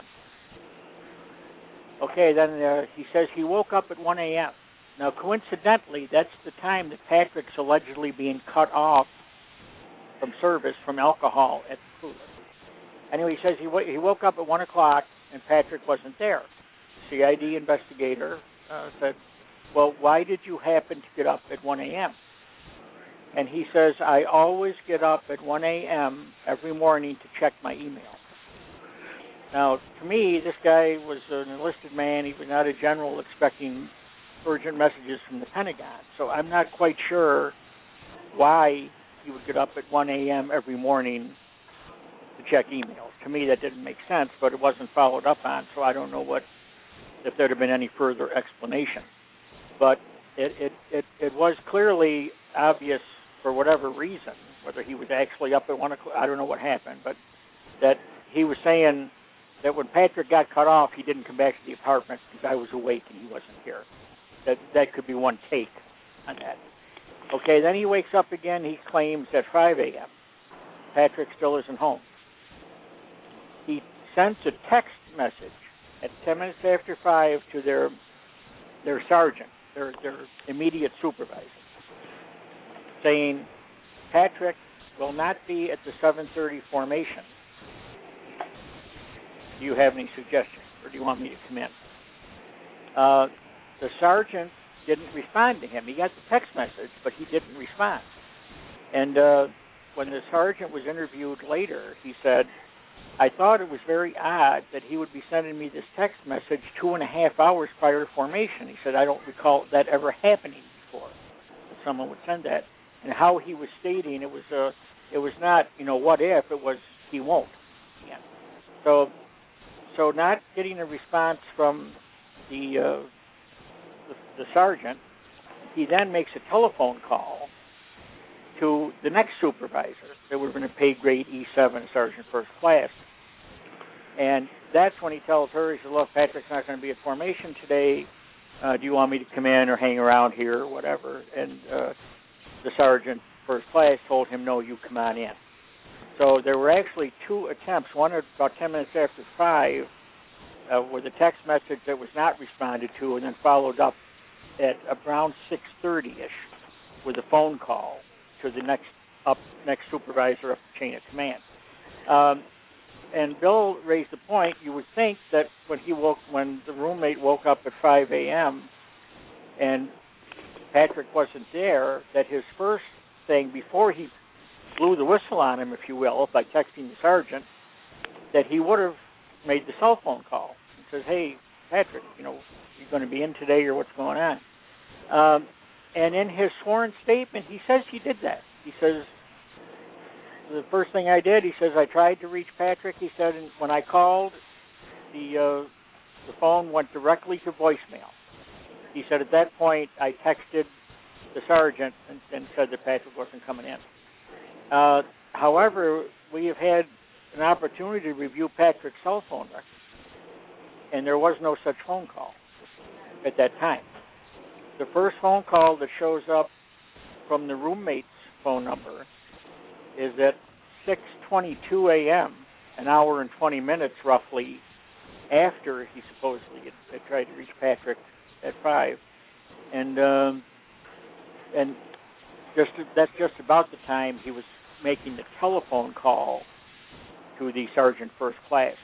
Okay, then uh, he says he woke up at one a.m. Now, coincidentally, that's the time that Patrick's allegedly being cut off from service from alcohol at the cooler. Anyway, he says he, w- he woke up at one o'clock and Patrick wasn't there. C I D investigator uh, said, well, why did you happen to get up at one a.m.? And he says, I always get up at one a.m. every morning to check my email. Now, to me, this guy was an enlisted man. He was not a general expecting urgent messages from the Pentagon. So I'm not quite sure why he would get up at one a.m. every morning to check emails. To me, that didn't make sense, but it wasn't followed up on, so I don't know what if there'd have been any further explanation. But it, it, it, it was clearly obvious for whatever reason, whether he was actually up at one o'clock, I don't know what happened, but that he was saying that when Patrick got cut off, he didn't come back to the apartment because I was awake and he wasn't here. That that could be one take on that. Okay, then he wakes up again. He claims at five a.m. Patrick still isn't home. He sends a text message at ten minutes after five to their their sergeant, their their immediate supervisor, saying, Patrick will not be at the seven thirty formation. Do you have any suggestions, or do you want me to come in? Uh, the sergeant didn't respond to him. He got the text message, but he didn't respond. And uh, when the sergeant was interviewed later, he said, I thought it was very odd that he would be sending me this text message two and a half hours prior to formation. He said, I don't recall that ever happening before, that someone would send that. And how he was stating, it was uh, it was not, you know, what if, it was he won't. Yeah. So, so not getting a response from the, uh, the the sergeant, he then makes a telephone call to the next supervisor that would have been a pay grade E seven, Sergeant First Class. And that's when he tells her, he says, look, Patrick's not going to be at formation today. Uh, do you want me to come in or hang around here or whatever? And uh, the Sergeant First Class told him, no, you come on in. So there were actually two attempts, one at about ten minutes after five, uh, with a text message that was not responded to, and then followed up at around six thirty-ish with a phone call to the next up next supervisor up the chain of command. Um, and Bill raised the point, you would think that when he woke, when the roommate woke up at five a.m. and Patrick wasn't there, that his first thing, before he blew the whistle on him, if you will, by texting the sergeant, that he would have made the cell phone call and says, hey, Patrick, you know, you going to be in today or what's going on? Um, and in his sworn statement, he says he did that. He says, the first thing I did, he says, I tried to reach Patrick. He said, and when I called, the uh, the phone went directly to voicemail. He said, at that point, I texted the sergeant and, and said that Patrick wasn't coming in. Uh, however, we have had an opportunity to review Patrick's cell phone record, and there was no such phone call at that time. The first phone call that shows up from the roommate's phone number is at six twenty-two a.m., an hour and twenty minutes roughly after he supposedly had, had tried to reach Patrick at five. And um, and just that's just about the time he was making the telephone call to the Sergeant First Class.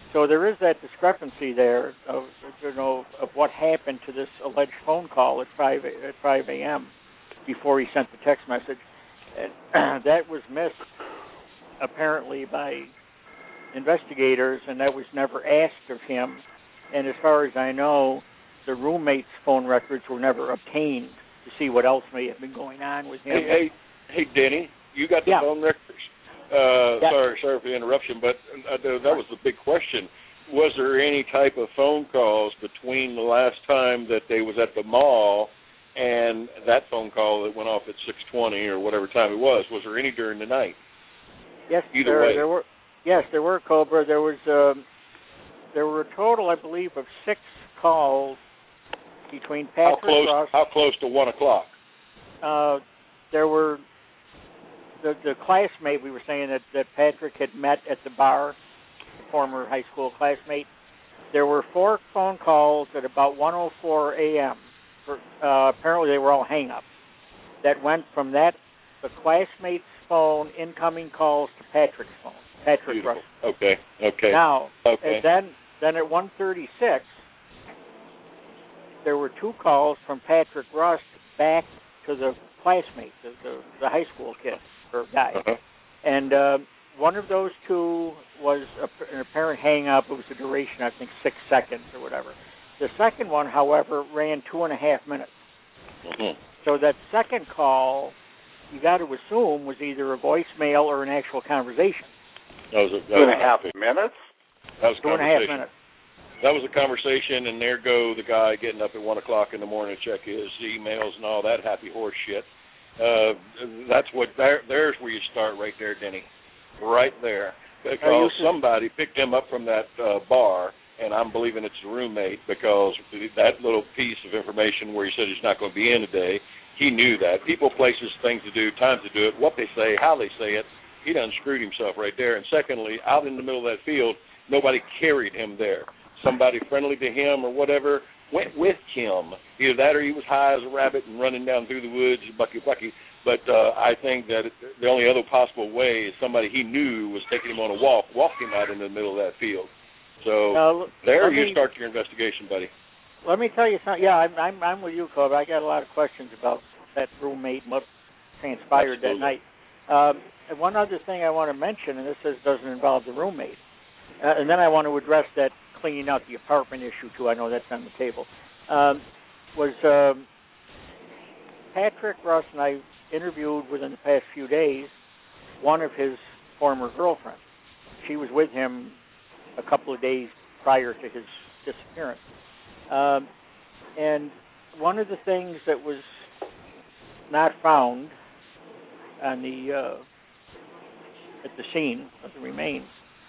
so there is that discrepancy there of you know of what happened to this alleged phone call at five at five a.m. before he sent the text message. And that was missed apparently by investigators, and that was never asked of him. And as far as I know, the roommate's phone records were never obtained to see what else may have been going on with him. Hey, hey, hey, Denny, you got the yeah. phone records? Uh, yeah. Sorry, sorry for the interruption, but uh, that was the big question. Was there any type of phone calls between the last time that they was at the mall and that phone call that went off at six twenty or whatever time it was? Was there any during the night? Yes, Either there, way. there were. Yes, there were, Cobra. There was um, there were a total, I believe, of six calls between Patrick how close? Ross. How close to one o'clock? Uh, there were the the classmate. We were saying that, that Patrick had met at the bar, the former high school classmate. There were four phone calls at about one oh four a.m. For, uh, apparently, they were all hang-ups that went from that the classmate's phone incoming calls to Patrick's phone. Patrick Beautiful. Russell. Okay. Okay. Now, okay. and then then at one thirty-six, there were two calls from Patrick Rust back to the classmate, the the, the high school kid or guy, uh-huh. and uh, one of those two was a, an apparent hang-up. It was a duration, I think, six seconds or whatever. The second one, however, ran two and a half minutes. Uh-huh. So that second call, you got to assume, was either a voicemail or an actual conversation. That was a, that Two and was a half minutes? That was a Two and a half minutes. That was a conversation, and there go the guy getting up at one o'clock in the morning to check his emails and all that happy horse shit. Uh, that's what there, there's where you start right there, Denny, right there, because somebody picked him up from that uh, bar, and I'm believing it's the roommate because that little piece of information where he said he's not going to be in today, he knew that. People, places, things to do, times to do it, what they say, how they say it. He done screwed himself right there. And secondly, out in the middle of that field, nobody carried him there. Somebody friendly to him or whatever went with him. Either that or he was high as a rabbit and running down through the woods, bucky, bucky. But uh, I think that the only other possible way is somebody he knew was taking him on a walk, walked him out into the middle of that field. So now, there me, you start your investigation, buddy. Let me tell you something. Yeah, I'm I'm, I'm with you, Cobra. I got a lot of questions about that roommate and what transpired Absolutely. that night. Um, and one other thing I want to mention, and this is, doesn't involve the roommate, uh, and then I want to address that cleaning out the apartment issue, too. I know that's on the table. Um, was um, Patrick Russ and I interviewed within the past few days one of his former girlfriends. She was with him a couple of days prior to his disappearance. Um, and one of the things that was not found on the uh, at the scene of the remains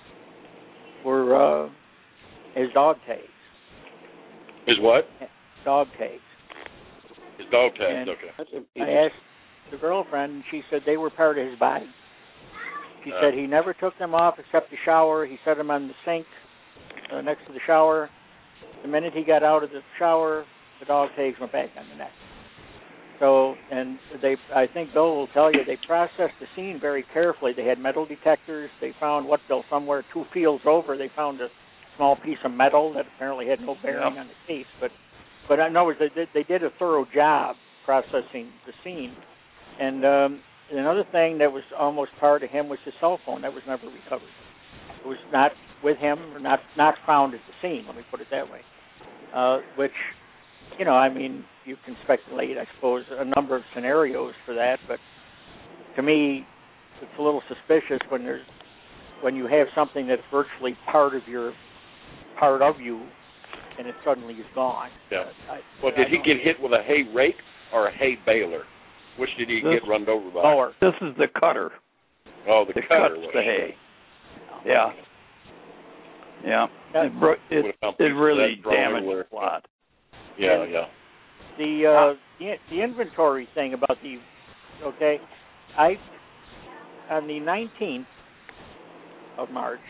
were uh, his dog tags. His what? Dog tags. His dog tags, And okay. I asked the girlfriend, and she said they were part of his body. She Uh. said he never took them off except the shower. He set them on the sink uh, next to the shower. The minute he got out of the shower, the dog tags went back on the neck. So, and they, I think Bill will tell you, they processed the scene very carefully. They had metal detectors. They found what, Bill, somewhere two fields over, they found a small piece of metal that apparently had no bearing Yep. on the case. But, but in other words, they did, they did a thorough job processing the scene. And um, another thing that was almost part of him was his cell phone. That was never recovered. It was not with him, or not not found at the scene. Let me put it that way. Uh, which, you know, I mean, you can speculate, I suppose, a number of scenarios for that. But to me, it's a little suspicious when there's when you have something that's virtually part of your part of you, and it suddenly is gone. Yeah. I, Well, did I he don't- get hit with a hay rake or a hay baler? Which did he This- get run over by? Mower. This is the cutter. Oh, the that cutter. cuts was. the hay. Yeah. Yeah. That- It, bro- it, Would've found it pieces of really that thrown damaged everywhere. a lot. Yeah, And- yeah. The uh, the the inventory thing about the okay, I on the nineteenth of March,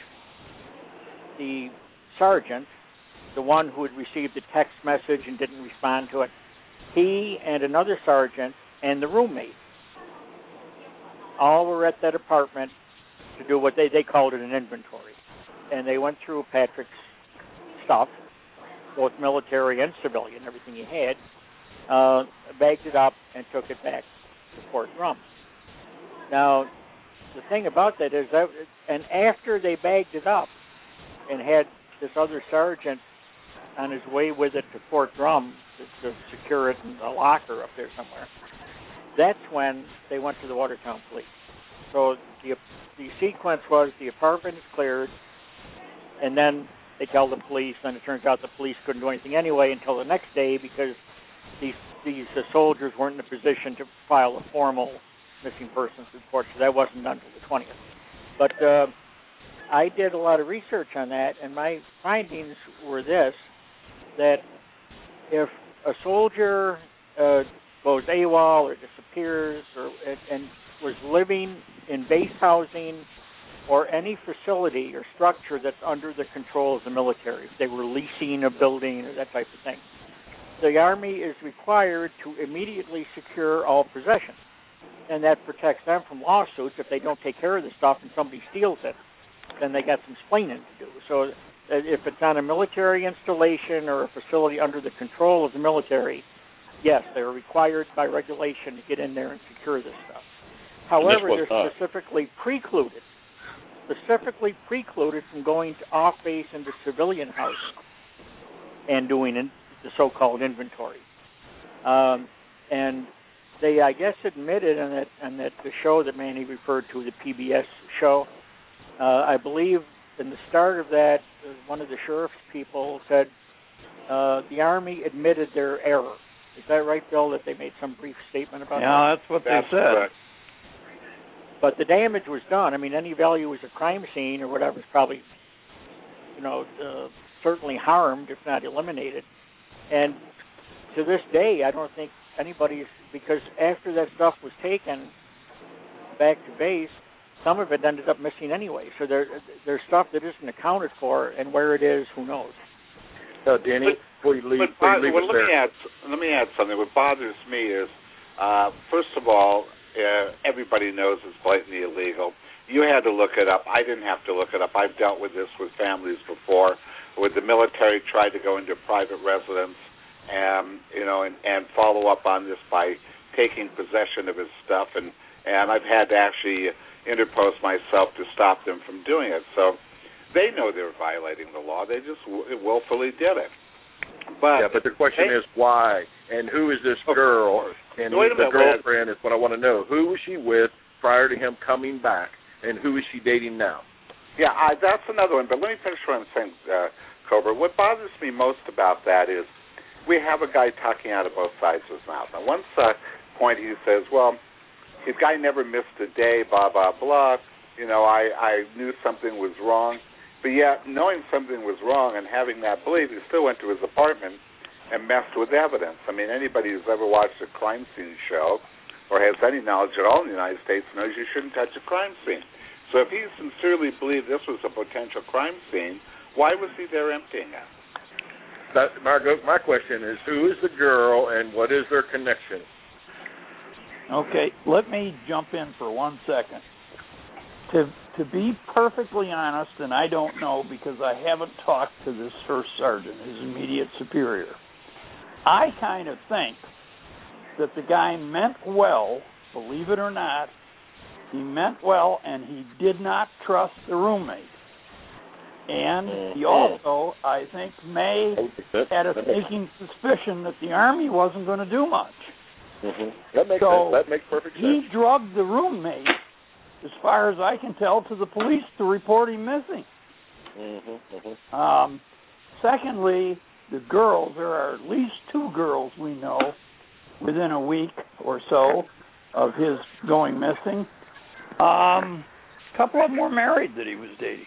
the sergeant, the one who had received the text message and didn't respond to it, he and another sergeant and the roommate all were at that apartment to do what they they called it an inventory. and they went through Patrick's stuff, both military and civilian, everything he had, uh, bagged it up, and took it back to Fort Drum. Now, the thing about that is that, and after they bagged it up and had this other sergeant on his way with it to Fort Drum to, to secure it in a locker up there somewhere, that's when they went to the Watertown police. So the the sequence was the apartment is cleared, and then they tell the police, and it turns out the police couldn't do anything anyway until the next day because these these uh, soldiers weren't in a position to file a formal missing persons report, so that wasn't done until the twentieth. But uh, I did a lot of research on that, and my findings were this, that if a soldier uh, goes AWOL or disappears or and, and was living in base housing or any facility or structure that's under the control of the military, if they were leasing a building or that type of thing, the Army is required to immediately secure all possessions. And that protects them from lawsuits. If they don't take care of the stuff and somebody steals it, then they got some explaining to do. So if it's on a military installation or a facility under the control of the military, yes, they're required by regulation to get in there and secure this stuff. However, they're specifically precluded, specifically precluded from going to off-base into civilian housing and doing in, the so-called inventory. Um, and they, I guess, admitted on that on that the show that Manny referred to, the P B S show. Uh, I believe in the start of that, uh, one of the sheriff's people said uh, the Army admitted their error. Is that right, Bill? That they made some brief statement about yeah, that? Yeah, that's what that's they said. Correct. But the damage was done. I mean, any value as a crime scene or whatever is probably, you know, uh, certainly harmed, if not eliminated. And to this day, I don't think anybody's, because after that stuff was taken back to base, some of it ended up missing anyway. So there, there's stuff that isn't accounted for, and where it is, who knows? Uh, Danny, before you leave, but, before you leave well, us let there. me add. Let me add something. What bothers me is, uh, first of all, uh, everybody knows it's blatantly illegal. You had to look it up. I didn't have to look it up. I've dealt with this with families before, where the military tried to go into private residence, and you know, and, and follow up on this by taking possession of his stuff, and and I've had to actually interpose myself to stop them from doing it. So they know they're violating the law. They just willfully did it. But yeah, but the question hey, is why, and who is this girl, and wait who's a the minute, girlfriend is what I want to know. Who was she with prior to him coming back, and who is she dating now? Yeah, I, that's another one, but let me finish what I'm saying, uh, Cobra. What bothers me most about that is we have a guy talking out of both sides of his mouth. At one uh, point he says, well, his guy never missed a day, blah, blah, blah. You know, I, I knew something was wrong. But yet, knowing something was wrong and having that belief, he still went to his apartment and messed with evidence. I mean, anybody who's ever watched a crime scene show or has any knowledge at all in the United States knows you shouldn't touch a crime scene. So if he sincerely believed this was a potential crime scene, why was he there emptying it? That, Margot, my question is, who is the girl and what is their connection? Okay, let me jump in for one second. To to be perfectly honest, and I don't know because I haven't talked to this first sergeant, his immediate superior, I kind of think that the guy meant well, believe it or not, he meant well, and he did not trust the roommate. And he also, I think, may had a sneaking suspicion that the Army wasn't going to do much. Mm-hmm. That makes so sense. That makes perfect sense. He drugged the roommate, as far as I can tell, to the police to report him missing. Mm-hmm. Mm-hmm. Um, secondly, the girls, there are at least two girls we know within a week or so of his going missing. Um, a couple of them were married that he was dating.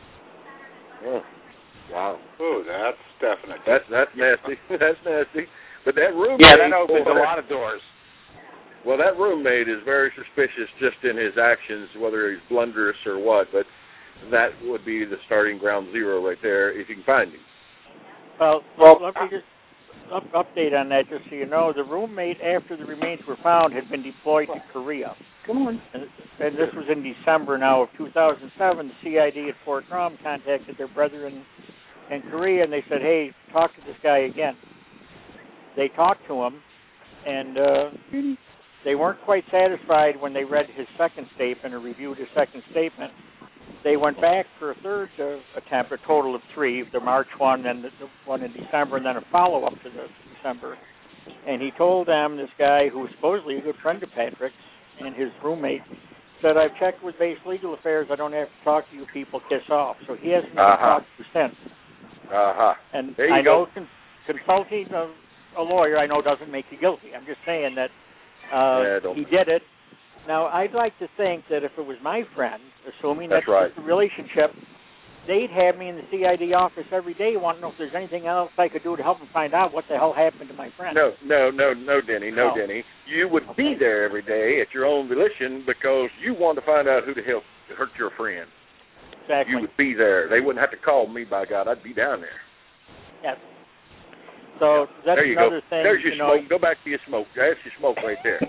Oh, wow. Oh, that's definite. That's that's nasty. That's nasty. But that roommate... Yeah, that opens a lot of doors. Well, that roommate is very suspicious just in his actions, whether he's blunderous or what, but that would be the starting ground zero right there if you can find him. Well, well let me just up, update on that, just so you know. The roommate, after the remains were found, had been deployed to Korea. Come on. And, and this was in December now of two thousand seven. The C I D at Fort Drum contacted their brethren in Korea, and they said, hey, talk to this guy again. They talked to him, and uh, they weren't quite satisfied when they read his second statement or reviewed his second statement. They went back for a third uh, attempt, a total of three, the March one, then the, the one in December, and then a follow-up to the December. And he told them, this guy, who was supposedly a good friend of Patrick's and his roommate, said, I've checked with base legal affairs. I don't have to talk to you people. Kiss off. So he hasn't been Uh-huh. talked to since. Uh-huh. And There you I know go. con- consulting a, a lawyer, I know, doesn't make you guilty. I'm just saying that uh, Yeah, don't- he did it. Now, I'd like to think that if it was my friend, assuming That's that's right. the relationship, they'd have me in the C I D office every day wanting to know if there's anything else I could do to help them find out what the hell happened to my friend. No, no, no, no, Denny, no, No. Denny. You would be Okay. there every day at your own volition because you want to find out who the hell hurt your friend. Exactly. You would be there. They wouldn't have to call me, by God. I'd be down there. Yes. So that's there you another go. thing. There's your you know, smoke. Go back to your smoke. That's your smoke right there.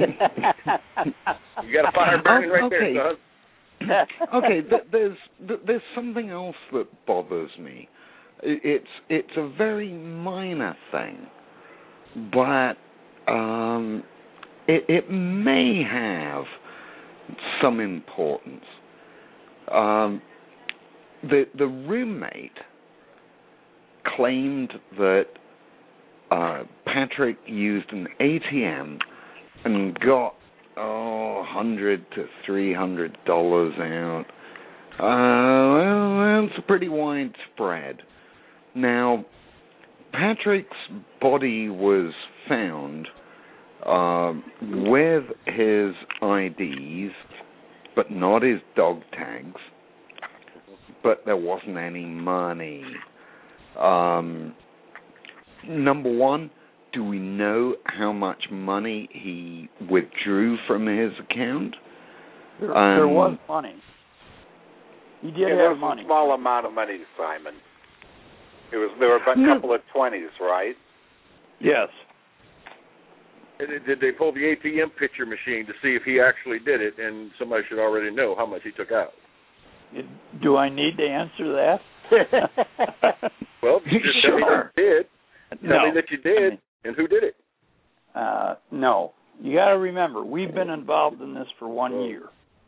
You got a fire burning right Okay. there, son. Okay, th- there's th- there's something else that bothers me. I- It's it's a very minor thing, but um, it, it may have some importance. Um, the the roommate claimed that uh, Patrick used an A T M and got oh hundred to three hundred dollars out. Uh, well, that's pretty widespread. Now, Patrick's body was found uh, with his I Ds, but not his dog tags. But there wasn't any money. Um, number one, do we know how much money he withdrew from his account? There, Um, there was money. He did Yeah, there have was money. a small amount of money, Simon. It was there were a No. couple of twenties, right? Yes. Did did they pull the A T M picture machine to see if he actually did it, and somebody should already know how much he took out? Do I need to answer that? Well, just tell me that you did. Tell No. me that you did, and who did it. Uh, no. You got to remember, we've been involved in this for one year.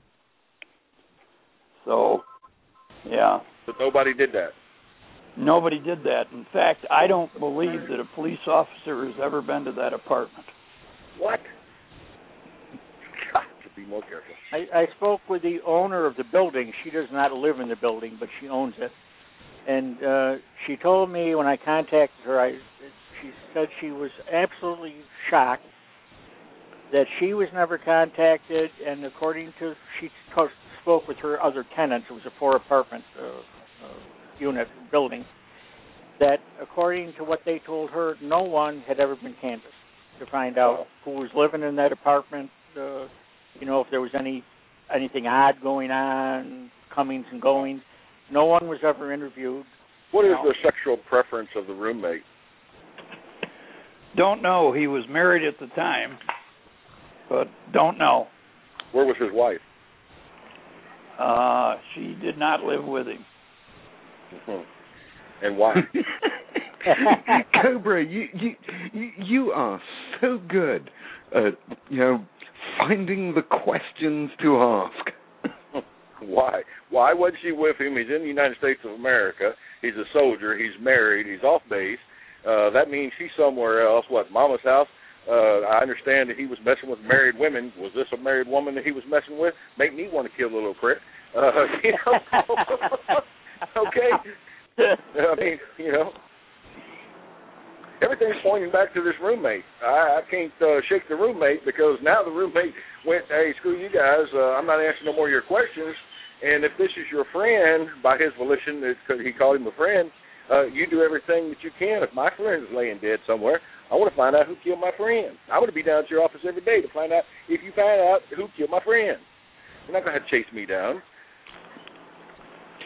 So, yeah, But nobody did that. nobody did that. In fact, I don't believe that a police officer has ever been to that apartment. What? Got to be more careful. I, I spoke with the owner of the building. She does not live in the building, but she owns it. And uh, she told me when I contacted her, I, she said she was absolutely shocked that she was never contacted. And according to, she t- spoke with her other tenants. It was a four-apartment uh, uh, unit building. That according to what they told her, no one had ever been canvassed to find out who was living in that apartment. Uh, you know, if there was any anything odd going on, comings and goings. No one was ever interviewed. What is No. the sexual preference of the roommate? Don't know. He was married at the time, but don't know. Where was his wife? Uh, she did not live with him. Mhm. And why? Cobra, you, you you you are so good at, you know, finding the questions to ask. Why? Why wasn't she with him? He's in the United States of America. He's a soldier. He's married. He's off base. Uh, that means she's somewhere else. What, Mama's house? Uh, I understand that he was messing with married women. Was this a married woman that he was messing with? Make me want to kill the little prick. Uh, you know? Okay. I mean, you know, everything's pointing back to this roommate. I, I can't uh, shake the roommate because now the roommate went, hey, screw you guys. Uh, I'm not answering no more of your questions. And if this is your friend, by his volition, because he called him a friend, uh, you do everything that you can. If my friend is laying dead somewhere, I want to find out who killed my friend. I want to be down at your office every day to find out if you find out who killed my friend. You're not going to have to chase me down.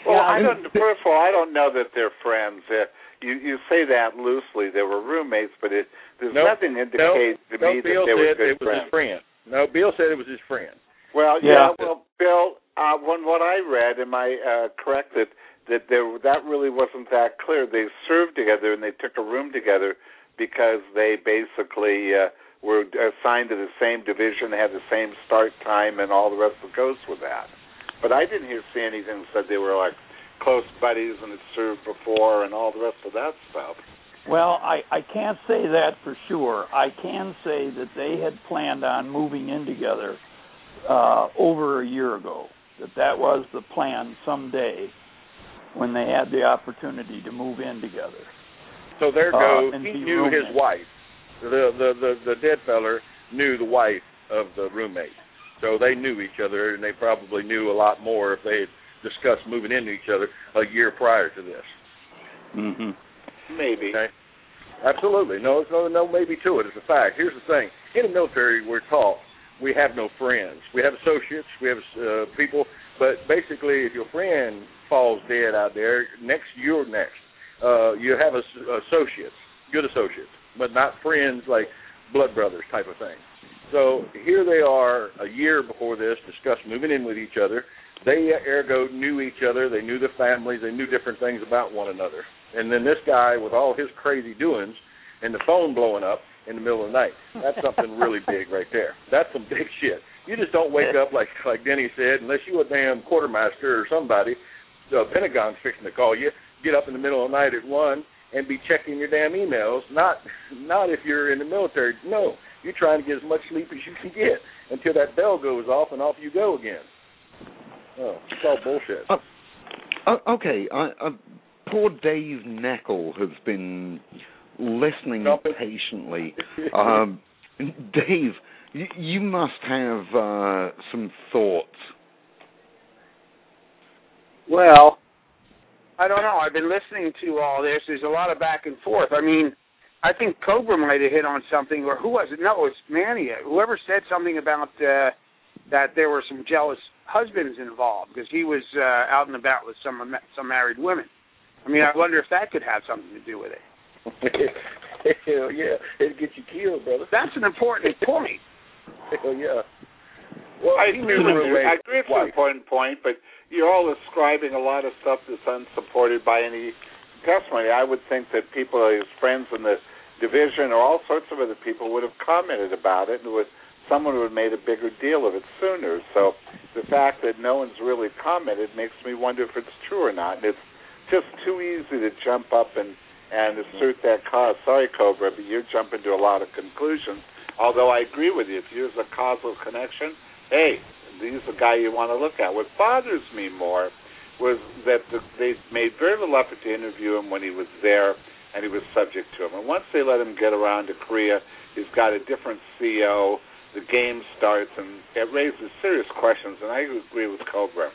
Well, Yeah, I don't. First of all, I don't know that they're friends. Uh, you you say that loosely. They were roommates, but it there's Nope. nothing indicates nope. to me nope. that Bill they were said good it was friends. his friend. No, Bill said it was his friend. Well, Yeah. yeah. Well, Bill, uh, when what I read, am I uh, correct that that there that really wasn't that clear? They served together and they took a room together because they basically uh, were assigned to the same division, had the same start time, and all the rest that goes with that. But I didn't hear see anything that said they were like close buddies and had served before and all the rest of that stuff. Well, I, I can't say that for sure. I can say that they had planned on moving in together uh, over a year ago, that that was the plan someday when they had the opportunity to move in together. So there Uh, goes, and he be knew his roommates. wife. The, the, the, the dead feller knew the wife of the roommate. So they knew each other, and they probably knew a lot more if they had discussed moving into each other a year prior to this. Mm-hmm. Maybe. Okay? Absolutely. No, there's no, no maybe to it. It's a fact. Here's the thing. In the military, we're taught we have no friends. We have associates. We have uh, people. But basically, if your friend falls dead out there, next you're next. Uh, you have a, associates, good associates, but not friends like blood brothers type of thing. So here they are a year before this, discussed moving in with each other. They, ergo, knew each other. They knew their families. They knew different things about one another. And then this guy, with all his crazy doings, and the phone blowing up in the middle of the night, that's something really big right there. That's some big shit. You just don't wake up, like like Denny said, unless you a damn quartermaster or somebody, the Pentagon's fixing to call you, get up in the middle of the night at one and be checking your damn emails. Not not if you're in the military. No, you're trying to get as much sleep as you can get until that bell goes off and off you go again. Oh, it's all bullshit. Uh, uh, okay, I, uh, poor Dave Neckel has been listening Jumping. patiently. Um, Dave, you, you must have uh, some thoughts. Well, I don't know. I've been listening to all this. There's a lot of back and forth. I mean, I think Cobra might have hit on something, or who was it? No, it was Manny. Whoever said something about uh, that there were some jealous husbands involved because he was uh, out and about with some some married women. I mean, I wonder if that could have something to do with it. Hell yeah, it'd get you killed, brother. That's an important point. Hell yeah. Well, I he agree knew with the you. roommate I agree with an important point, but you're all ascribing a lot of stuff that's unsupported by any testimony. I would think that people, his friends in the division or all sorts of other people would have commented about it and would someone would have made a bigger deal of it sooner. So the fact that no one's really commented makes me wonder if it's true or not. And it's just too easy to jump up and, and assert that cause. Sorry, Cobra, but you're jumping to a lot of conclusions. Although I agree with you, if there's a causal connection, hey, he's the guy you want to look at. What bothers me more was that the, they made very little effort to interview him when he was there and he was subject to him. And once they let him get around to Korea, he's got a different C O, the game starts, and it raises serious questions, and I agree with Cobra.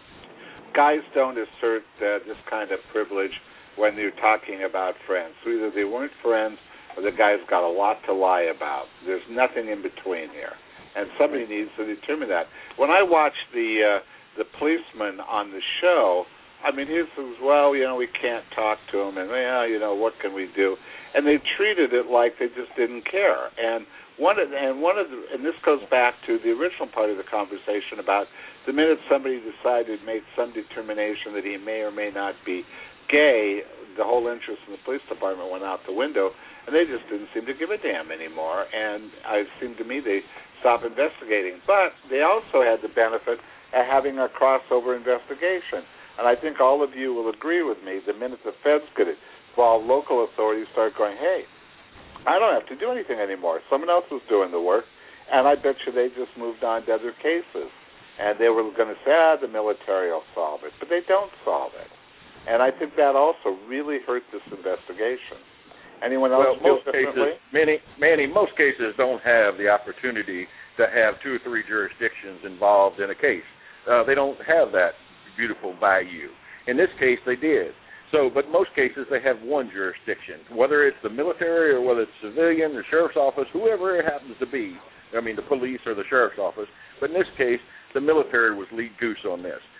Guys don't assert uh, this kind of privilege when you're talking about friends. So either they weren't friends or the guy's got a lot to lie about. There's nothing in between here. And somebody needs to determine that. When I watched the uh, the policeman on the show, I mean, he says, well, you know, we can't talk to him, and, well, you know, what can we do? And they treated it like they just didn't care. And one of the, and one of the, and this goes back to the original part of the conversation about the minute somebody decided, made some determination that he may or may not be gay, the whole interest in the police department went out the window, and they just didn't seem to give a damn anymore. And it seemed to me they stopped investigating. But they also had the benefit of having a crossover investigation. And I think all of you will agree with me, the minute the feds could involve local authorities, start going, hey, I don't have to do anything anymore. Someone else is doing the work. And I bet you they just moved on to other cases. And they were going to say, ah, the military will solve it. But they don't solve it. And I think that also really hurt this investigation. Anyone else well, feel most differently? cases, Manny, Manny, most cases don't have the opportunity to have two or three jurisdictions involved in a case. Uh, they don't have that beautiful bayou. In this case, they did. So, but most cases, they have one jurisdiction, whether it's the military or whether it's civilian, the sheriff's office, whoever it happens to be. I mean, the police or the sheriff's office. But in this case, the military was lead goose on this.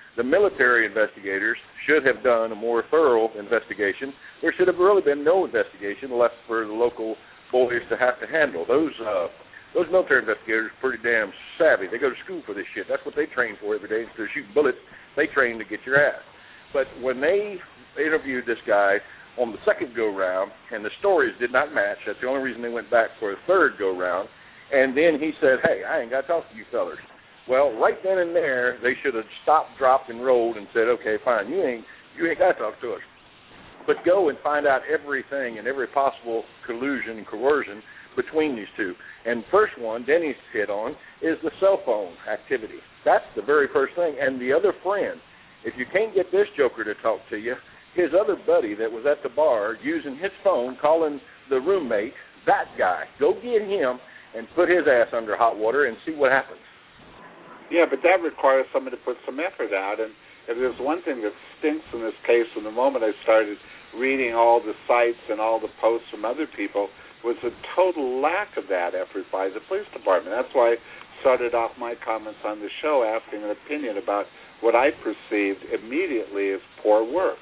The military investigators should have done a more thorough investigation. There should have really been no investigation left for the local boys to have to handle. Those uh, those military investigators are pretty damn savvy. They go to school for this shit. That's what they train for every day. Instead of shooting bullets, they train to get your ass. But when they interviewed this guy on the second go-round, and the stories did not match, that's the only reason they went back for a third go-round, and then he said, hey, I ain't got to talk to you fellers. Well, right then and there, they should have stopped, dropped, and rolled and said, okay, fine, you ain't you ain't got to talk to us. But go and find out everything and every possible collusion and coercion between these two. And first one, Denny's hit on, is the cell phone activity. That's the very first thing. And the other friend, if you can't get this joker to talk to you, his other buddy that was at the bar using his phone, calling the roommate, that guy, go get him and put his ass under hot water and see what happens. Yeah, but that requires someone to put some effort out. And if there's one thing that stinks in this case, from the moment I started reading all the sites and all the posts from other people, was a total lack of that effort by the police department. That's why I started off my comments on the show asking an opinion about what I perceived immediately as poor work.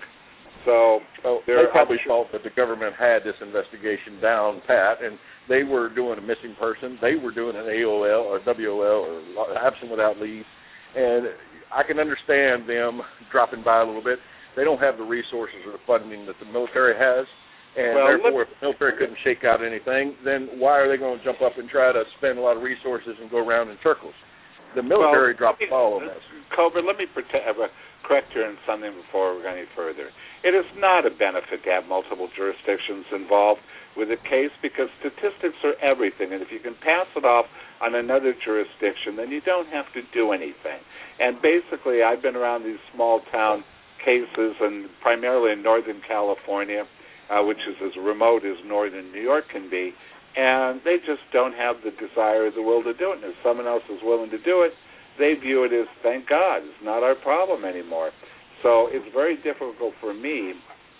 So well, they probably thought that the government had this investigation down pat, and they were doing a missing person. They were doing an A O L or W O L or absent without leave. And I can understand them dropping by a little bit. They don't have the resources or the funding that the military has. And well, therefore, if the military couldn't shake out anything, then why are they going to jump up and try to spend a lot of resources and go around in circles? The military well, dropped the ball on this. Cobra, let me protect, uh, correct you on something before we go any further. It is not a benefit to have multiple jurisdictions involved with a case because statistics are everything, and if you can pass it off on another jurisdiction, then you don't have to do anything. And basically, I've been around these small-town cases, and primarily in Northern California, uh, which is as remote as Northern New York can be, and they just don't have the desire or the will to do it. And if someone else is willing to do it, they view it as, thank God, it's not our problem anymore. So it's very difficult for me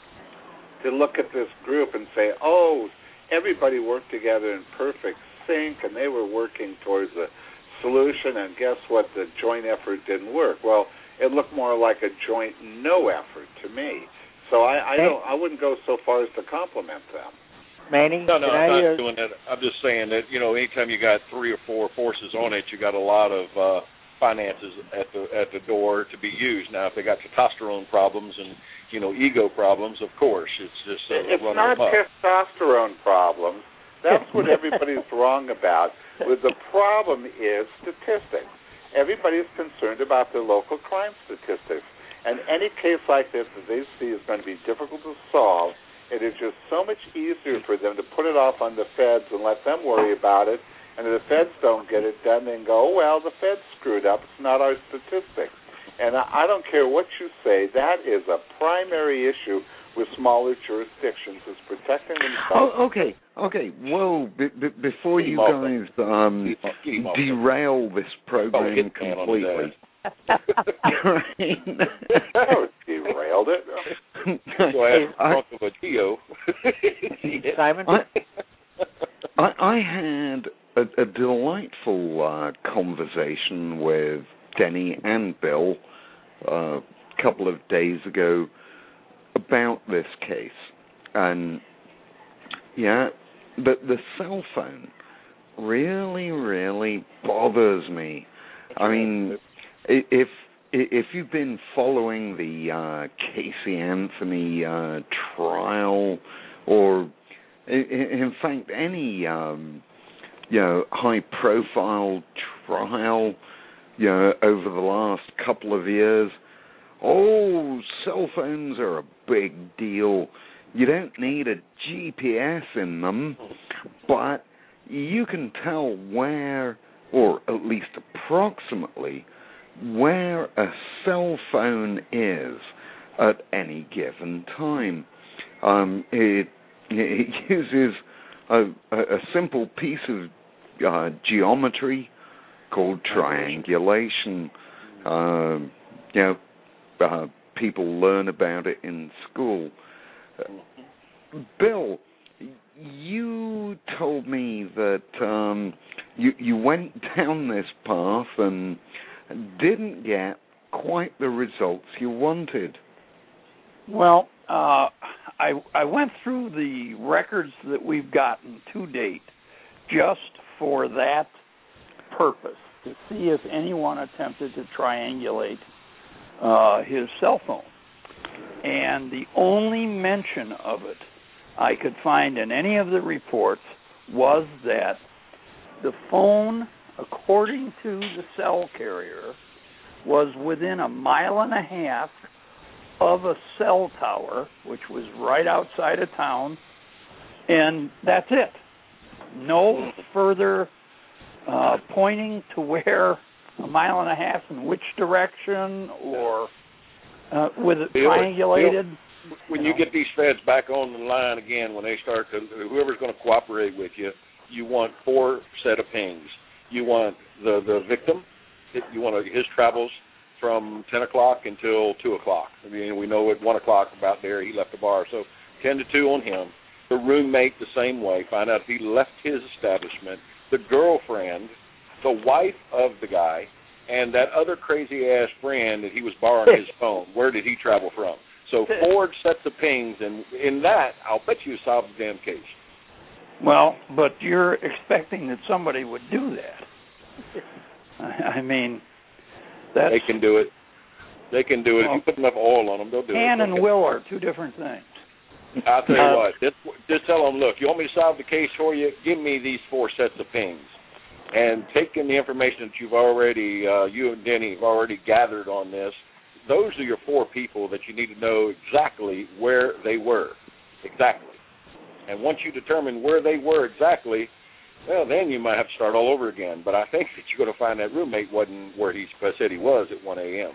to look at this group and say, oh, everybody worked together in perfect sync, and they were working towards a solution, and guess what? The joint effort didn't work. Well, it looked more like a joint no effort to me. So I, I don't. I wouldn't go so far as to compliment them. Manny, no, no, can I'm I, not uh, doing that. I'm just saying that, you know, anytime you got three or four forces on it, you got a lot of uh, finances at the at the door to be used. Now, if they got testosterone problems and, you know, ego problems, of course, it's just uh, it's running not them up. Testosterone problems. That's what everybody's wrong about. The problem is statistics. Everybody's concerned about their local crime statistics. And any case like this that they see is going to be difficult to solve, it is just so much easier for them to put it off on the feds and let them worry about it. And if the feds don't get it done, then go, oh, well, the feds screwed up. It's not our statistics. And I don't care what you say. That is a primary issue with smaller jurisdictions, is protecting themselves. Oh, okay, okay. Whoa, b- b- before you guys um, derail this program oh, completely. Oh, derailed it. So I talk of a Geo. Simon? I, I, I had a, a delightful uh, conversation with Denny and Bill uh, a couple of days ago about this case. And, yeah, the, the cell phone really, really bothers me. I mean, if if you've been following the uh, Casey Anthony uh, trial, or in fact any um, you know high-profile trial, you know over the last couple of years, oh, cell phones are a big deal. You don't need a G P S in them, but you can tell where, or at least approximately, where a cell phone is at any given time. Um, it, it uses a, a simple piece of uh, geometry called triangulation. Uh, you know, uh, people learn about it in school. Uh, Bill, you told me that um, you you went down this path and didn't get quite the results you wanted. Well, uh, I I went through the records that we've gotten to date just for that purpose, to see if anyone attempted to triangulate uh, his cell phone. And the only mention of it I could find in any of the reports was that the phone, according to the cell carrier, was within a mile and a half of a cell tower, which was right outside of town, and that's it. No further uh, pointing to where a mile and a half in which direction, or uh, with it Bill, triangulated. Bill, when you you know. get these feds back on the line again, when they start to, whoever's going to cooperate with you, you want four set of pings. You want the, the victim, you want his travels from ten o'clock until two o'clock. I mean, we know at one o'clock about there he left the bar, so ten to two on him. The roommate the same way, find out if he left his establishment. The girlfriend, the wife of the guy, and that other crazy-ass friend that he was borrowing his phone. Where did he travel from? So four sets of pings, and in that, I'll bet you solve the damn case. Well, but you're expecting that somebody would do that. I mean, that's... They can do it. They can do it. Well, if you put enough oil on them, they'll do can it. Can and will are two different things. I'll tell you uh, what. Just, just tell them, look, you want me to solve the case for you? Give me these four sets of pings. And taking the information that you've already, uh, you and Denny have already gathered on this, those are your four people that you need to know exactly where they were. Exactly. And once you determine where they were exactly, well, then you might have to start all over again. But I think that you're going to find that roommate wasn't where he said he was at one a.m.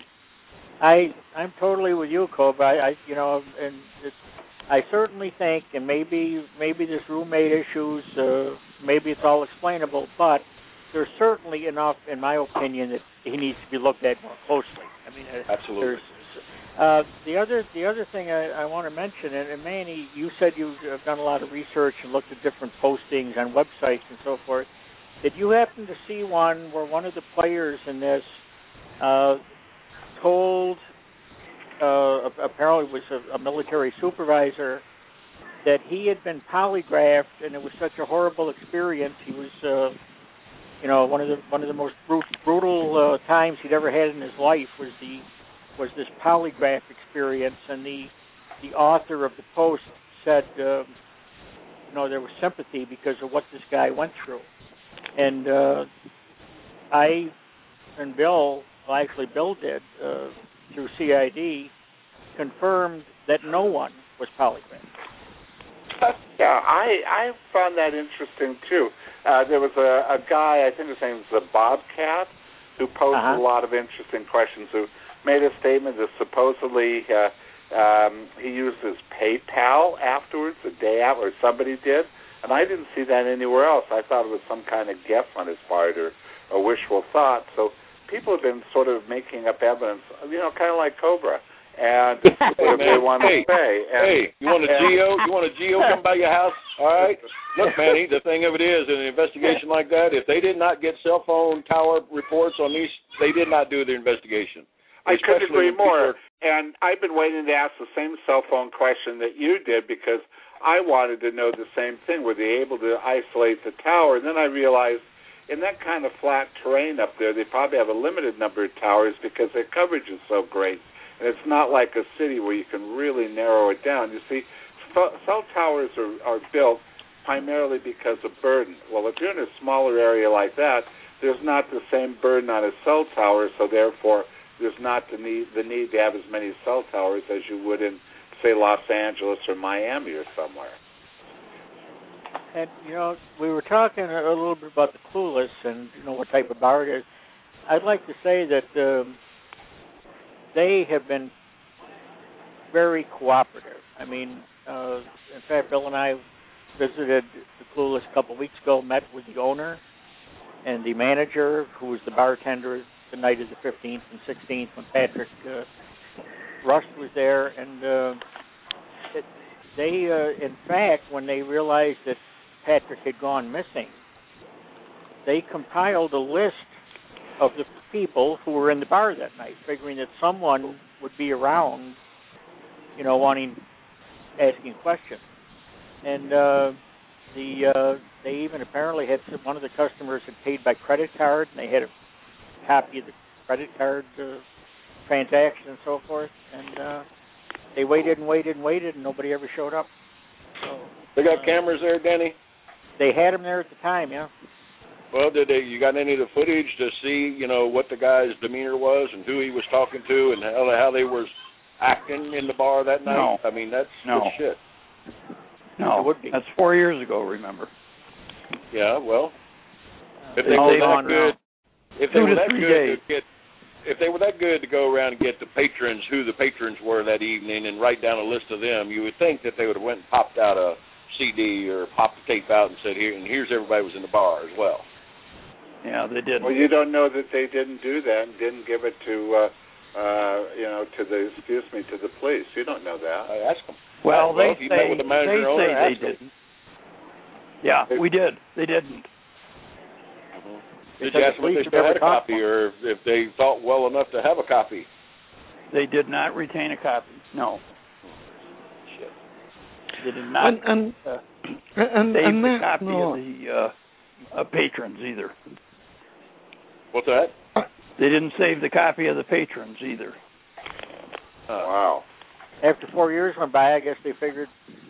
I I'm totally with you, Cobra. I, I you know, and it's, I certainly think, and maybe maybe this roommate issues, uh, maybe it's all explainable, but there's certainly enough, in my opinion, that he needs to be looked at more closely. I mean, absolutely. Uh, the other the other thing I, I want to mention, and, and Manny, you said you've done a lot of research and looked at different postings on websites and so forth. Did you happen to see one where one of the players in this uh, told, uh, apparently was a, a military supervisor, that he had been polygraphed and it was such a horrible experience? He was, uh, you know, one of the one of the most brutal, brutal uh, times he'd ever had in his life was the was this polygraph experience, and the the author of the post said, uh, you know, there was sympathy because of what this guy went through. And uh, I and Bill, well, actually Bill did, uh, through C I D, confirmed that no one was polygraphed. Yeah, I I found that interesting too. Uh, there was a, a guy, I think his name was Bobcat, who posed uh-huh. a lot of interesting questions, who made a statement that supposedly uh, um, he used his PayPal afterwards, the day out, or somebody did, and I didn't see that anywhere else. I thought it was some kind of guess on his part or a wishful thought. So people have been sort of making up evidence, you know, kind of like Cobra, and what they want hey, to say. And, hey, you want a geo? You want a geo come by your house? All right. Look, Manny, the thing of it is, in an investigation like that, if they did not get cell phone tower reports on these, they did not do their investigation. I couldn't agree more. Are... And I've been waiting to ask the same cell phone question that you did, because I wanted to know the same thing. Were they able to isolate the tower? And then I realized in that kind of flat terrain up there, they probably have a limited number of towers because their coverage is so great. And it's not like a city where you can really narrow it down. You see, cell towers are, are built primarily because of burden. Well, if you're in a smaller area like that, there's not the same burden on a cell tower, so therefore there's not the need, the need to have as many cell towers as you would in, say, Los Angeles or Miami or somewhere. And, you know, we were talking a little bit about the Clueless and, you know, what type of bar it is. I'd like to say that um, they have been very cooperative. I mean, uh, in fact, Bill and I visited the Clueless a couple of weeks ago, met with the owner and the manager, who was the bartender the night of the fifteenth and sixteenth when Patrick uh, Rust was there. And uh, it, they, uh, in fact, when they realized that Patrick had gone missing, they compiled a list of the people who were in the bar that night, figuring that someone would be around, you know, wanting, asking questions. And uh, the uh, they even apparently had some, one of the customers had paid by credit card, and they had a copy of the credit card uh, transaction and so forth. And uh, they waited and waited and waited, and nobody ever showed up. So, they got uh, cameras there, Denny? They had them there at the time, yeah. Well, did they? You got any of the footage to see, you know, what the guy's demeanor was and who he was talking to and how how they were acting in the bar that night? No. I mean, that's No. good shit. No, It would be. that's four years ago. Remember? Yeah. Well, if They they were saved that on good, if they two were to that three good days. to get, if they were that good to go around and get the patrons, who the patrons were that evening, and write down a list of them, you would think that they would have went and popped out a C D or popped the tape out and said, "Here, and here's everybody who was in the bar as well." Yeah, they did. Well, you don't know that they didn't do that and didn't give it to, uh, uh, you know, to the excuse me, to the police. You don't know that. I ask them. Well, well they if you say met with the manager they owner, say ask they them. didn't. Yeah, They- we did. They didn't. Mm-hmm. They Did said you the ask them if police they have still never had a talked copy, to or if they thought well enough to have a copy? They did not retain a copy. No. Shit. They did not And and uh, and, save and the that's copy not. of the uh, uh, patrons either. What's that? They didn't save the copy of the patrons either. Uh, Wow. After four years went by, I guess they figured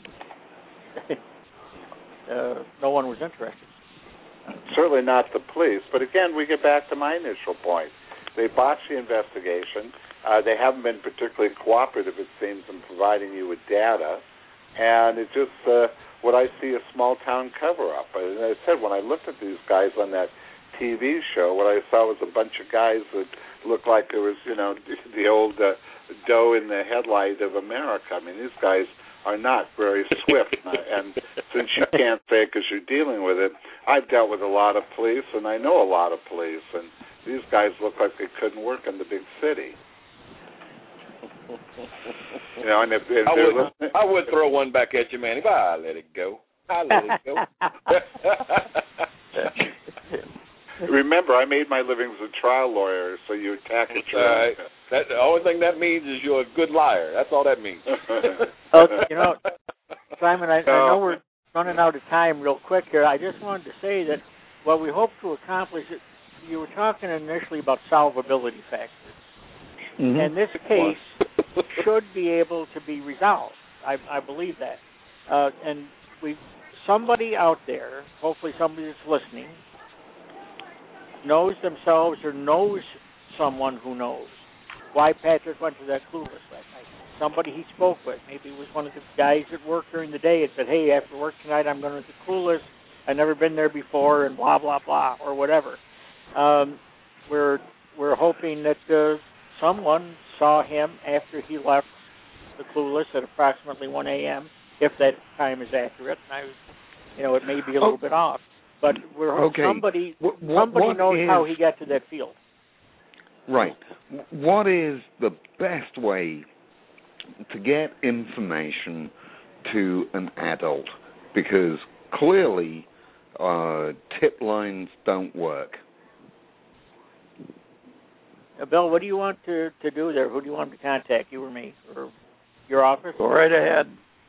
uh, no one was interested. Certainly not the police. But again, we get back to my initial point. They botched the investigation. Uh, they haven't been particularly cooperative, it seems, in providing you with data. And it just, uh, what I see, a small-town cover-up. And as I said, when I looked at these guys on that T V show, what I saw was a bunch of guys that looked like there was, you know, the old uh, doe in the headlight of America. I mean, these guys are not very swift. And since you can't say it because you're dealing with it, I've dealt with a lot of police, and I know a lot of police, and these guys look like they couldn't work in the big city. You know, and if, if I they're would, listening, I would throw one back at you, man. If I let it go, I let it go. remember, I made my living as a trial lawyer, so you attack a That's trial. all right. That, the only thing that means is you're a good liar. That's all that means. Oh, you know, Simon, I, I No. know we're running out of time real quick here. I just wanted to say that what we hope to accomplish, you were talking initially about solvability factors. Mhm. And this case should be able to be resolved. I, I believe that. Uh, and we, somebody out there, hopefully somebody that's listening, knows themselves or knows someone who knows why Patrick went to that clueless last night. Somebody he spoke with. Maybe it was one of the guys at work during the day and said, hey, after work tonight I'm going to the clueless. I've never been there before and blah, blah, blah, or whatever. Um, we're we're hoping that uh, someone saw him after he left the clueless at approximately one a.m., if that time is accurate. And I was, you know, it may be a little Oh. bit off. But we're Okay. somebody What- what- somebody what knows is- how he got to that field. Right. What is the best way to get information to an adult? Because clearly, uh, tip lines don't work. Uh, Bill, what do you want to, to do there? Who do you want to contact, you or me? Or your office? Go right ahead.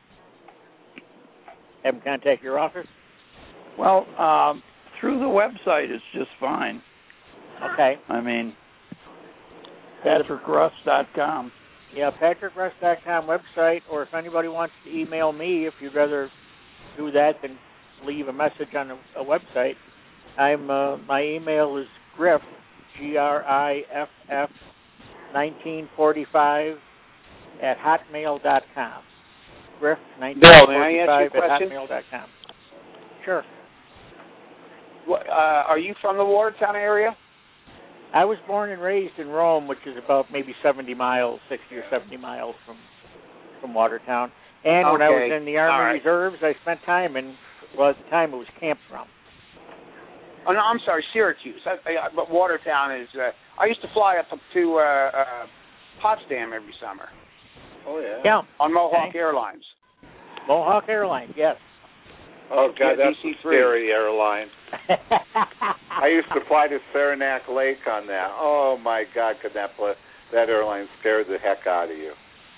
Have them contact your office? Well, um, through the website is just fine. Okay. I mean, patrick russ dot com. Yeah, patrick russ dot com website, or if anybody wants to email me, if you'd rather do that than leave a message on a, a website, I'm uh, my email is griff, G R I F F, nineteen forty-five at hotmail dot com. Griff, nineteen Bill, may I ask forty-five you a at question? hotmail dot com. Sure. What, uh, are you from the Watertown area? I was born and raised in Rome, which is about maybe seventy miles, sixty or seventy miles from from Watertown. And when I was Okay. in the Army All right. Reserves, I spent time in, well, at the time it was Camp Drum. Oh no, I'm sorry, Syracuse. I, I, but Watertown is. Uh, I used to fly up to uh, uh, Potsdam every summer Oh, yeah. Yeah. on Mohawk Okay. Airlines. Mohawk Airlines, yes. Oh, God, Yeah, that's D a C three. scary airline. I used to fly to Saranac Lake on that. Oh my God, could that pl- that airline scare the heck out of you?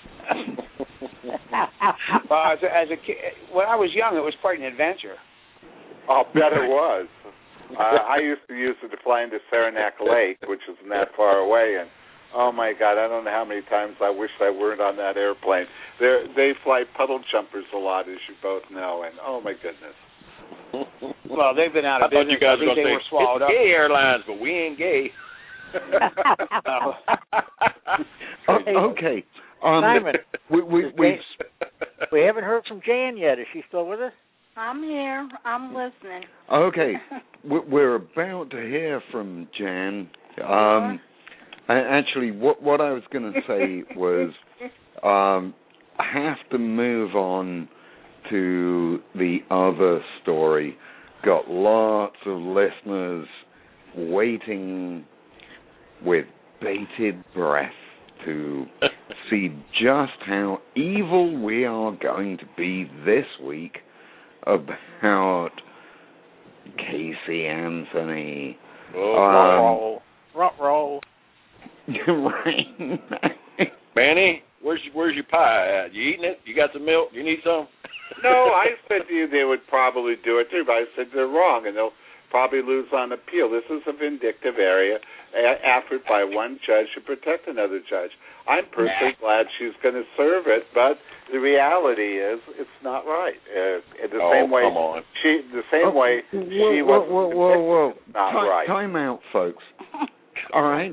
uh, as, a, as a kid, when I was young, it was quite an adventure. I'll bet it was. uh, I used to use it to fly into Saranac Lake, which isn't that far away, and oh my God, I don't know how many times I wish I weren't on that airplane. They they fly puddle jumpers a lot, as you both know, and oh my goodness. Well, they've been out of I thought business. you guys I were think going they to say, were swallowed it's up. gay airlines, but we ain't gay. Oh, okay. Um, Simon, we we we we haven't heard from Jan yet. Is she still with us? I'm here. I'm listening. okay. We- We're about to hear from Jan. Um, a- actually, what what I was going to say was, um, I have to move on to the other story. Got lots of listeners waiting with bated breath to see just how evil we are going to be this week about Casey Anthony. Oh, Um, Ruh-roh. right. Manny, where's your, where's your pie at? You eating it? You got some milk? You need some? No, I said to you they would probably do it too, but I said they're wrong, and they'll probably lose on appeal. This is a vindictive area, a- effort by one judge to protect another judge. I'm personally glad she's going to serve it, but the reality is it's not right. Uh, in the Oh, same way, come on. she the same Oh, way whoa, she whoa, was whoa, whoa, whoa. not Ti- right. Time out, folks. All right.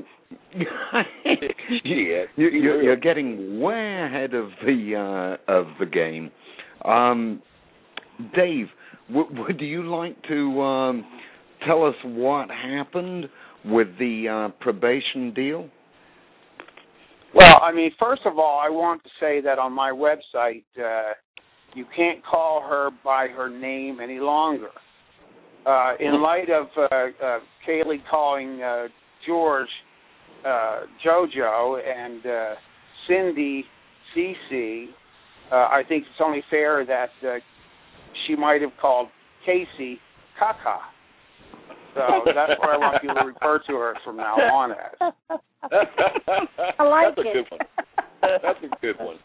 Shit. you, you're, you're getting way ahead of the uh, of the game. Um, Dave, w- would you like to um, tell us what happened with the uh, probation deal? Well, I mean, first of all, I want to say that on my website, uh, you can't call her by her name any longer. Uh, in light of uh, uh, Kaylee calling uh, George uh, JoJo and uh, Cindy Cece, uh, I think it's only fair that uh, she might have called Casey Kaka. So that's what I want you to refer to her from now on as. I like That's a it. good one. That's a good one.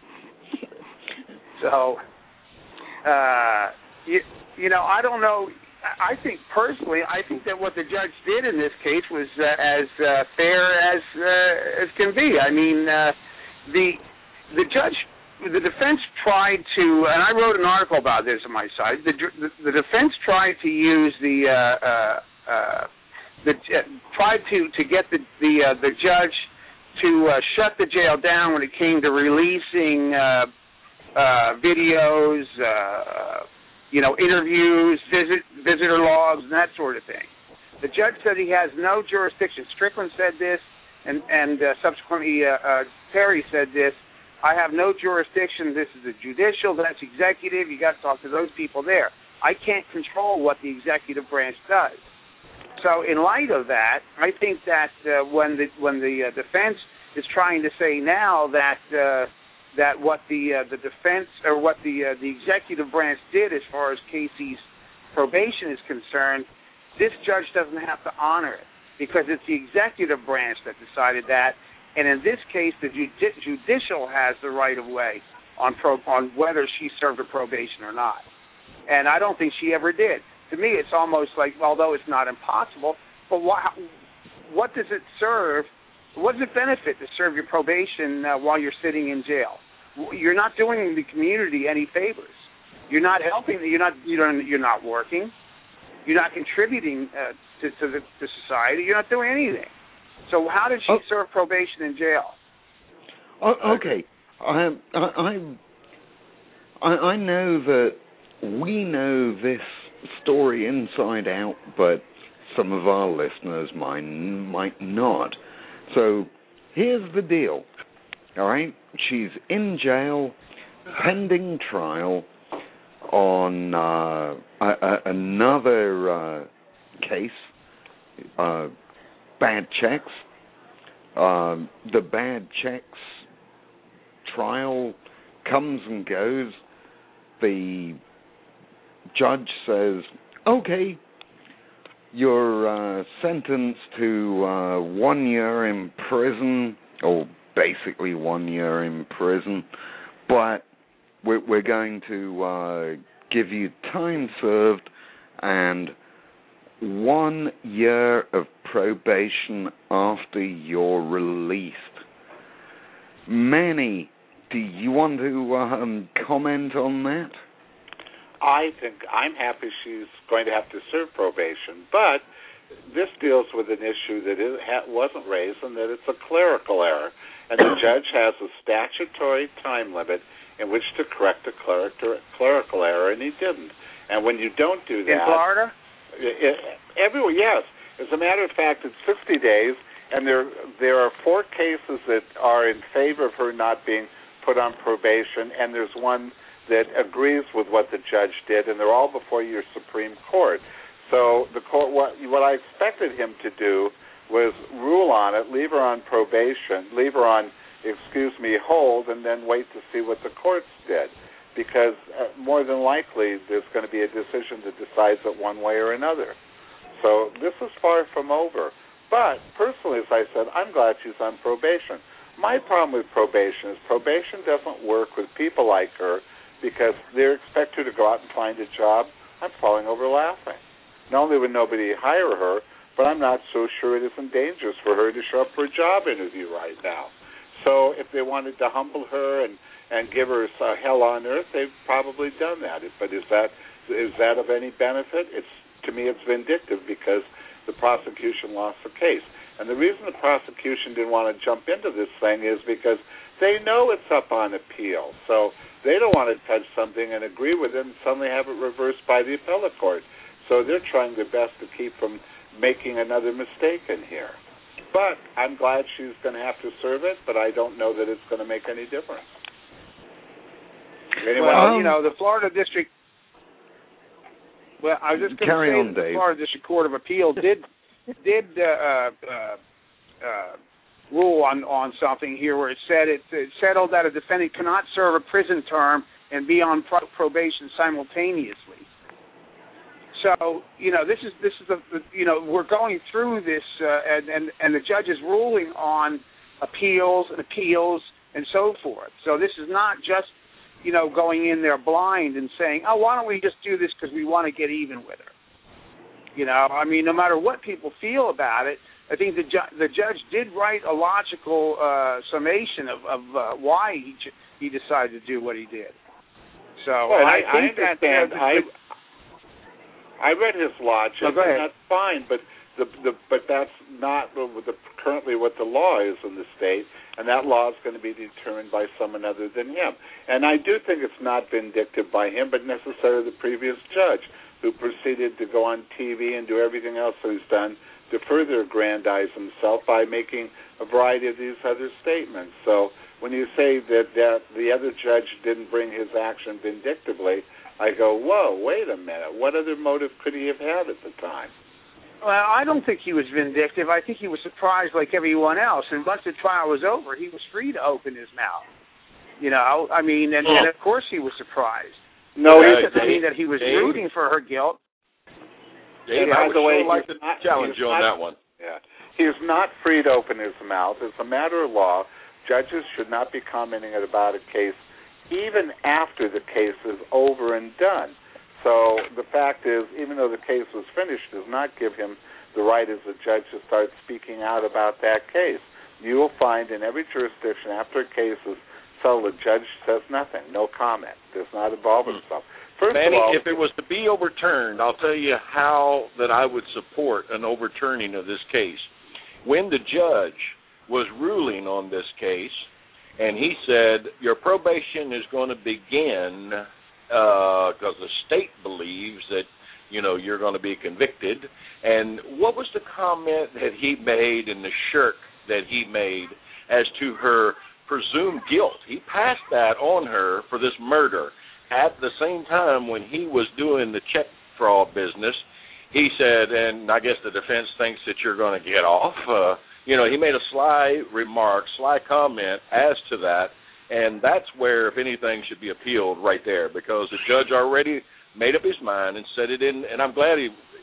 So, uh, you, you know, I don't know. I think personally, I think that what the judge did in this case was uh, as uh, fair as uh, as can be. I mean, uh, the the judge, the defense tried to, and I wrote an article about this on my site. The the, the defense tried to use the uh, uh, uh, the uh, tried to, to get the the uh, the judge to uh, shut the jail down when it came to releasing uh, uh, videos. Uh, you know, interviews, visit, visitor logs, and that sort of thing. The judge said he has no jurisdiction. Strickland said this, and, and uh, subsequently uh, uh, Terry said this. I have no jurisdiction. This is a judicial, that's executive. You got to talk to those people there. I can't control what the executive branch does. So in light of that, I think that uh, when the when the uh, defense is trying to say now that uh, that what the uh, the defense or what the uh, the executive branch did as far as Casey's probation is concerned, this judge doesn't have to honor it because it's the executive branch that decided that, and in this case, the judi- judicial has the right of way on pro- on whether she served a probation or not, and I don't think she ever did. To me, it's almost like, although it's not impossible, but why, what does it serve? What does it benefit to serve your probation uh, while you're sitting in jail? You're not doing the community any favors. You're not helping. You're not. You don't. You're not working. You're not contributing uh, to, to the to society. You're not doing anything. So how did she oh. serve probation in jail? Oh, okay, I, I I I know that we know this story inside out, but some of our listeners might might not. So here's the deal. All right, she's in jail, pending trial on uh, a, a, another uh, case, uh, bad checks. Um, the bad checks trial comes and goes. The judge says, "Okay, you're uh, sentenced to uh, one year in prison, or basically one year in prison, but we're, we're going to uh, give you time served and one year of probation after you're released. Manny, do you want to um, comment on that? I think I'm happy she's going to have to serve probation, but this deals with an issue that it ha- wasn't raised, and that it's a clerical error, and the judge has a statutory time limit in which to correct a clerical clerical error, and he didn't. And when you don't do that, in Florida, it, it, everywhere, yes. As a matter of fact, it's sixty days, and there there are four cases that are in favor of her not being put on probation, and there's one that agrees with what the judge did, and they're all before your Supreme Court. So the court, what, what I expected him to do was rule on it, leave her on probation, leave her on, excuse me, hold, and then wait to see what the courts did, because uh, more than likely there's going to be a decision that decides it one way or another. So this is far from over. But personally, as I said, I'm glad she's on probation. My problem with probation is probation doesn't work with people like her, because they expect her to go out and find a job. I'm falling over laughing. Not only would nobody hire her, but I'm not so sure it isn't dangerous for her to show up for a job interview right now. So if they wanted to humble her and, and give her uh, hell on earth, they've probably done that. But is that is that of any benefit? It's to me, it's vindictive, because the prosecution lost the case. And the reason the prosecution didn't want to jump into this thing is because they know it's up on appeal. So they don't want to touch something and agree with it and suddenly have it reversed by the appellate court. So they're trying their best to keep from making another mistake in here. But I'm glad she's going to have to serve it, but I don't know that it's going to make any difference. Anyway, well, you know, the Florida District... Well, I was just going to say on, that the Dave. Florida District Court of Appeal did did uh, uh, uh, rule on, on something here where it said it, it settled that a defendant cannot serve a prison term and be on pro- probation simultaneously. So, you know, this is this is the, you know, we're going through this, uh, and, and and the judge is ruling on appeals and appeals and so forth. So this is not just, you know, going in there blind and saying, oh, why don't we just do this because we want to get even with her? You know, I mean, no matter what people feel about it, I think the, ju- the judge did write a logical uh, summation of, of uh, why he j- he decided to do what he did. So, well, and I, I think I that uh, I I read his logic, no, go ahead. and that's fine, but the, the but that's not the, the, currently what the law is in the state, and that law is going to be determined by someone other than him. And I do think it's not vindictive by him, but necessarily the previous judge, who proceeded to go on T V and do everything else that he's done to further aggrandize himself by making a variety of these other statements. So when you say that, that the other judge didn't bring his action vindictively, I go, whoa, wait a minute. What other motive could he have had at the time? Well, I don't think he was vindictive. I think he was surprised like everyone else. And once the trial was over, he was free to open his mouth. You know, I mean, and, and of course he was surprised. No, that he, doesn't mean that he was Dave, rooting for her guilt. Dave, and I by would the way, sure like to not, challenge you on not, that one. Yeah, he is not free to open his mouth. As a matter of law, judges should not be commenting about a case even after the case is over and done. So the fact is, even though the case was finished, does not give him the right as a judge to start speaking out about that case. You will find in every jurisdiction, after a case is settled, the judge says nothing, no comment, does not involve himself. First Manny, of all, if it was to be overturned, I'll tell you how that I would support an overturning of this case. When the judge was ruling on this case, and he said, your probation is going to begin because uh, the state believes that, you know, you're going to be convicted. And what was the comment that he made and the shirk that he made as to her presumed guilt? He passed that on her for this murder. At the same time, when he was doing the check fraud business, he said, and I guess the defense thinks that you're going to get off. Uh, you know, he made a sly remark, sly comment as to that, and that's where, if anything, should be appealed right there, because the judge already made up his mind and said it in, and I'm glad he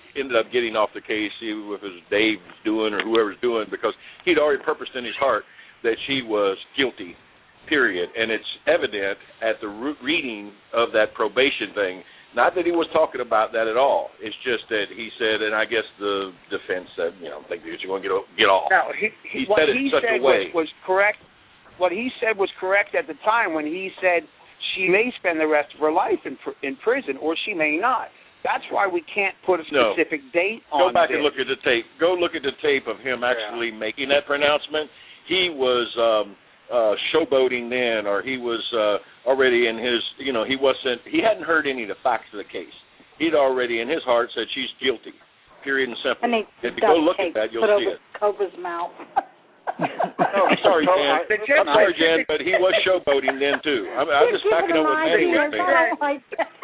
ended up getting off the case, even if it was Dave doing or whoever's doing, because he'd already purposed in his heart that she was guilty, period. And it's evident at the re- reading of that probation thing, not that he was talking about that at all. It's just that he said, and I guess the defense said, you know, think that you're going to get, get off. No, he, he, he what said it he in such said a way. was, was correct. What he said was correct at the time when he said she may spend the rest of her life in pr- in prison, or she may not. That's why we can't put a specific no. date Go on back this. and look at the tape. Go look at the tape of him actually yeah. making that pronouncement. He was um, uh, showboating then, or he was uh, already in his, you know, he wasn't, he hadn't heard any of the facts of the case. He'd already in his heart said she's guilty, period and simple. And if you go look at that, you'll put see over it. Cobra's mouth. No, I'm sorry, Jan. I'm sorry, Jan, but he was showboating then too. I'm, I'm just backing up what Manny was saying. Like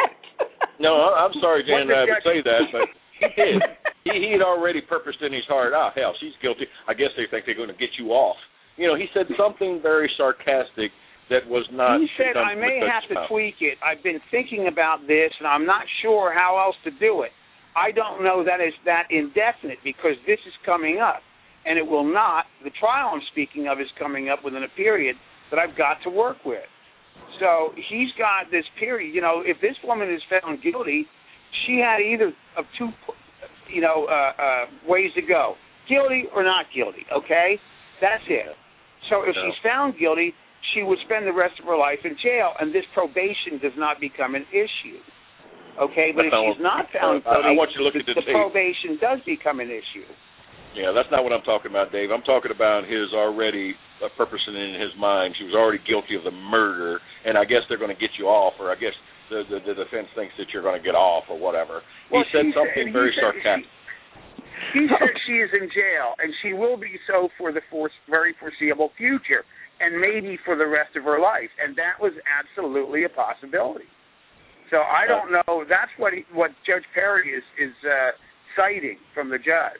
no, I'm sorry, Jan, I would say that, but he did. He he had already purposed in his heart, ah, hell, she's guilty. I guess they think they're going to get you off. You know, he said something very sarcastic that was not. He said, I may have to tweak it. I've been thinking about this, and I'm not sure how else to do it. I don't know that it's that indefinite because this is coming up. And it will not, the trial I'm speaking of is coming up within a period that I've got to work with. So he's got this period, you know, if this woman is found guilty, she had either of two, you know, uh, uh, ways to go, guilty or not guilty, okay? That's it. So if no. she's found guilty, she would spend the rest of her life in jail, and this probation does not become an issue, okay? But if she's not found guilty, I want you to look the, at the, the probation does become an issue. Yeah, that's not what I'm talking about, Dave. I'm talking about his already uh, purposing in his mind. She was already guilty of the murder, and I guess they're going to get you off, or I guess the the, the defense thinks that you're going to get off or whatever. Well, he said something said, very he sarcastic. She, he said she is in jail, and she will be so for the for, very foreseeable future, and maybe for the rest of her life, and that was absolutely a possibility. So I don't know. That's what he, what Judge Perry is, is uh, citing from the judge.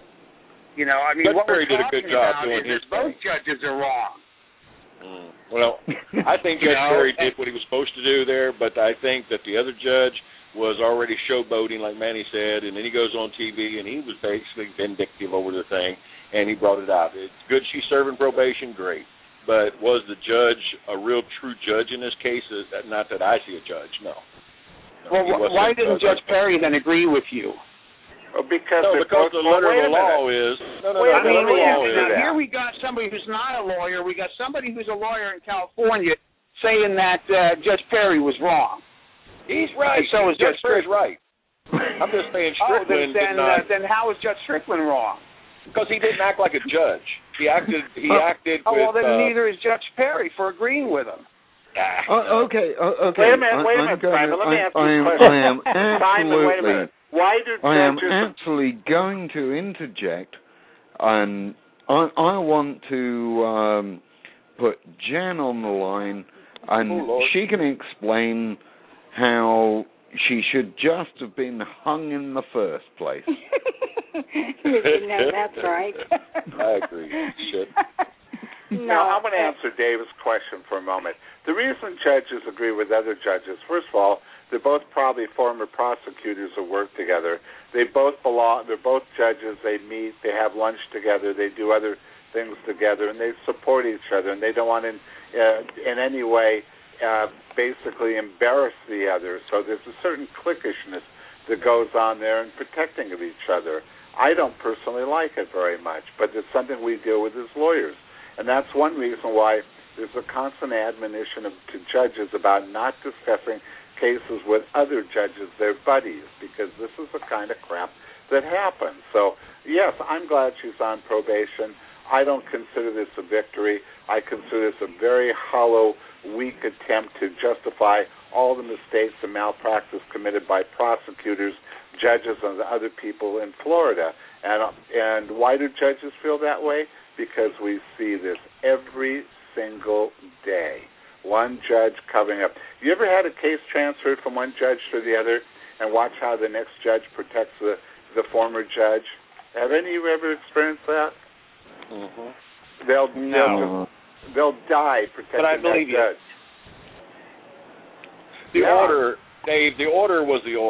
You know, I mean, Judge what Perry we're did a good job doing is his both thing. judges are wrong. Mm. Well, I think Judge know, Perry did what he was supposed to do there, but I think that the other judge was already showboating, like Manny said, and then he goes on T V, and he was basically vindictive over the thing, and he brought it out. It's good she's serving probation, great. But was the judge a real true judge in this case? Not that I see a judge, no. no well, why didn't Judge Perry then agree with you? Well, because no, because the letter of the law is no, no, no. Wait, The letter of the law now, is here we got somebody who's not a lawyer. We got somebody who's a lawyer in California saying that uh, Judge Perry was wrong. He's right. And so is Judge Perry's right. I'm just saying Strickland oh, then, then, did not. Uh, then how is Judge Strickland wrong? Because he didn't act like a judge. He acted. He oh. acted. Oh with, well, then uh, neither is Judge Perry for agreeing with him. Oh, okay, oh, okay. Wait a minute, wait a minute, Simon. Let me ask you I, a am, question. I am absolutely. Simon, wait a minute. Why do I am judges? actually going to interject, and I, I want to um, put Jan on the line, and oh, she can explain how she should just have been hung in the first place. No, that's right. I agree. Should. No, now, I'm going to answer David's question for a moment. The reason judges agree with other judges, first of all, they're both probably former prosecutors who work together. They both belong. They're both judges. They meet. They have lunch together. They do other things together, and they support each other. And they don't want to, uh, in any way, uh, basically embarrass the other. So there's a certain cliquishness that goes on there in protecting of each other. I don't personally like it very much, but it's something we deal with as lawyers. And that's one reason why there's a constant admonition of, to judges about not discussing cases with other judges, their buddies, because this is the kind of crap that happens. So, yes, I'm glad she's on probation. I don't consider this a victory. I consider this a very hollow, weak attempt to justify all the mistakes and malpractice committed by prosecutors, judges, and other people in Florida. And, and why do judges feel that way? Because we see this every single day. One judge covering up. You ever had a case transferred from one judge to the other and watch how the next judge protects the, the former judge? Have any of you ever experienced that? Mm-hmm. They'll, no. they'll, just, they'll die protecting but I believe that judge. The yeah. order, Dave, the order was the order.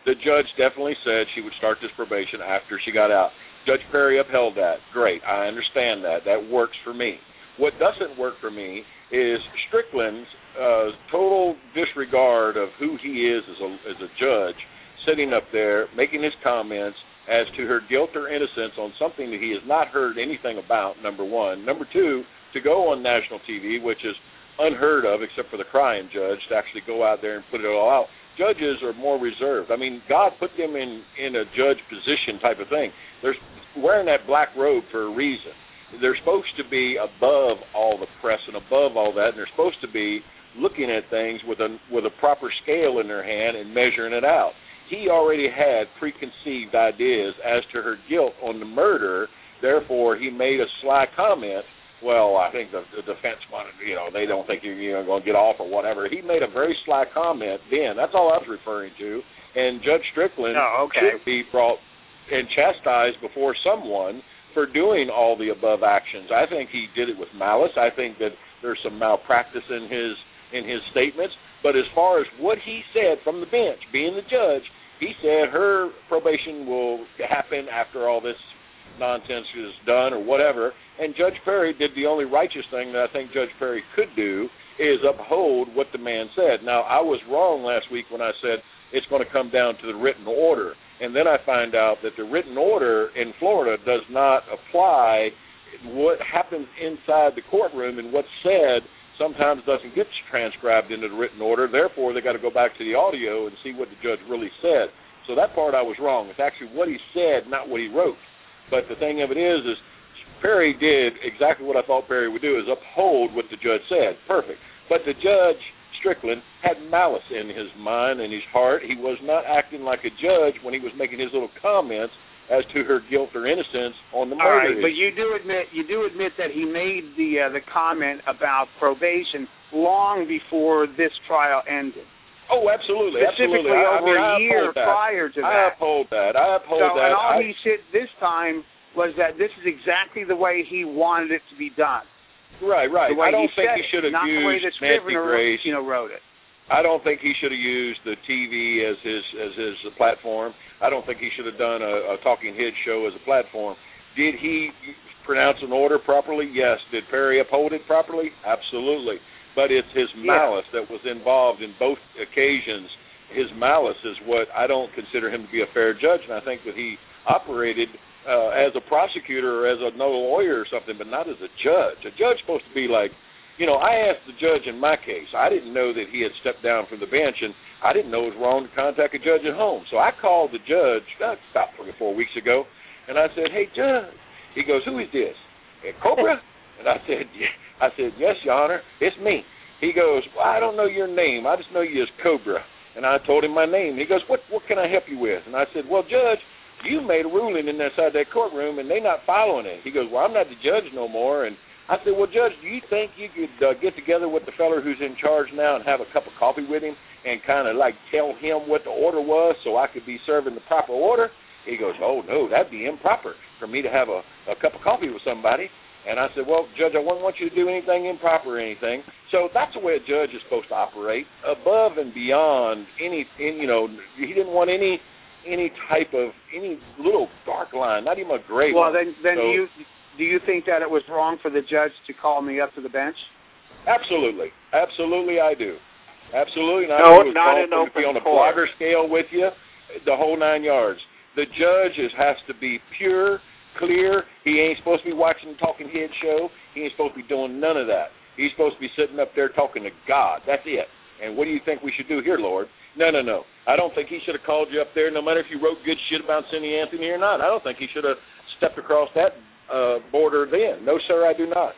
The judge definitely said she would start this probation after she got out. Judge Perry upheld that. Great. I understand that. That works for me. What doesn't work for me is Strickland's uh, total disregard of who he is as a, as a judge, sitting up there, making his comments as to her guilt or innocence on something that he has not heard anything about, number one. Number two, to go on national T V, which is unheard of except for the crying judge, to actually go out there and put it all out. Judges are more reserved. I mean, God put them in, in a judge position type of thing. They're wearing that black robe for a reason. They're supposed to be above all the press and above all that, and they're supposed to be looking at things with a with a proper scale in their hand and measuring it out. He already had preconceived ideas as to her guilt on the murder. Therefore, he made a sly comment. Well, I think the, the defense wanted, you know, they don't think you're, you're going to get off or whatever. He made a very sly comment then. That's all I was referring to. And Judge Strickland oh, okay. should be brought and chastised before someone for doing all the above actions. I think he did it with malice. I think that there's some malpractice in his in his statements. But as far as what he said from the bench, being the judge, he said her probation will happen after all this nonsense is done or whatever. And Judge Perry did the only righteous thing that I think Judge Perry could do, is uphold what the man said. Now, I was wrong last week when I said it's going to come down to the written order. And then I find out that the written order in Florida does not apply. What happens inside the courtroom and what's said sometimes doesn't get transcribed into the written order. Therefore, they got to go back to the audio and see what the judge really said. So that part I was wrong. It's actually what he said, not what he wrote. But the thing of it is, is Perry did exactly what I thought Perry would do, is uphold what the judge said. Perfect. But the judge, Strickland, had malice in his mind and his heart. He was not acting like a judge when he was making his little comments as to her guilt or innocence on the murder. All right, but you do admit you do admit that he made the uh, the comment about probation long before this trial ended. Oh, absolutely, Specifically absolutely. over I mean, a year that. prior to I that. uphold that. I uphold so, that. And all I, he said this time was that this is exactly the way he wanted it to be done. Right, right. The way I don't he think said he should have it, not used the way that Nancy Scrivener, Grace. you know, wrote it. I don't think he should have used the T V as his as his platform. I don't think he should have done a, a talking head show as a platform. Did he pronounce an order properly? Yes. Did Perry uphold it properly? Absolutely. But it's his malice yeah. that was involved in both occasions. His malice is what I don't consider him to be a fair judge, and I think that he operated uh, as a prosecutor or as a no lawyer or something, but not as a judge. A judge is supposed to be like, you know, I asked the judge in my case. I didn't know that he had stepped down from the bench, and I didn't know it was wrong to contact a judge at home. So I called the judge uh, about three or four weeks ago, and I said, "Hey, judge." He goes, "Who is this? A Cobra?" And I said, yeah. I said, "Yes, Your Honor, it's me." He goes, "Well, I don't know your name. I just know you as Cobra." And I told him my name. He goes, "What what can I help you with?" And I said, "Well, Judge, you made a ruling in inside that courtroom, and they're not following it." He goes, "Well, I'm not the judge no more." And I said, "Well, Judge, do you think you could uh, get together with the feller who's in charge now and have a cup of coffee with him and kind of like tell him what the order was so I could be serving the proper order?" He goes, "Oh, no, that'd be improper for me to have a, a cup of coffee with somebody." And I said, "Well, Judge, I wouldn't want you to do anything improper or anything." So that's the way a judge is supposed to operate, above and beyond any, any you know, he didn't want any any type of, any little dark line, not even a gray well, one. Well, then, then so, do you do you think that it was wrong for the judge to call me up to the bench? Absolutely. Absolutely I do. Absolutely. And I no, think it was not wrong in for him open to be on a court. blogger scale with you, the whole nine yards. The judge is, has to be pure, clear. He ain't supposed to be watching the talking head show. He ain't supposed to be doing none of that. He's supposed to be sitting up there talking to God. That's it. And what do you think we should do here, Lord? No, no, no. I don't think he should have called you up there, no matter if you wrote good shit about Cindy Anthony or not. I don't think he should have stepped across that uh, border then. No, sir, I do not.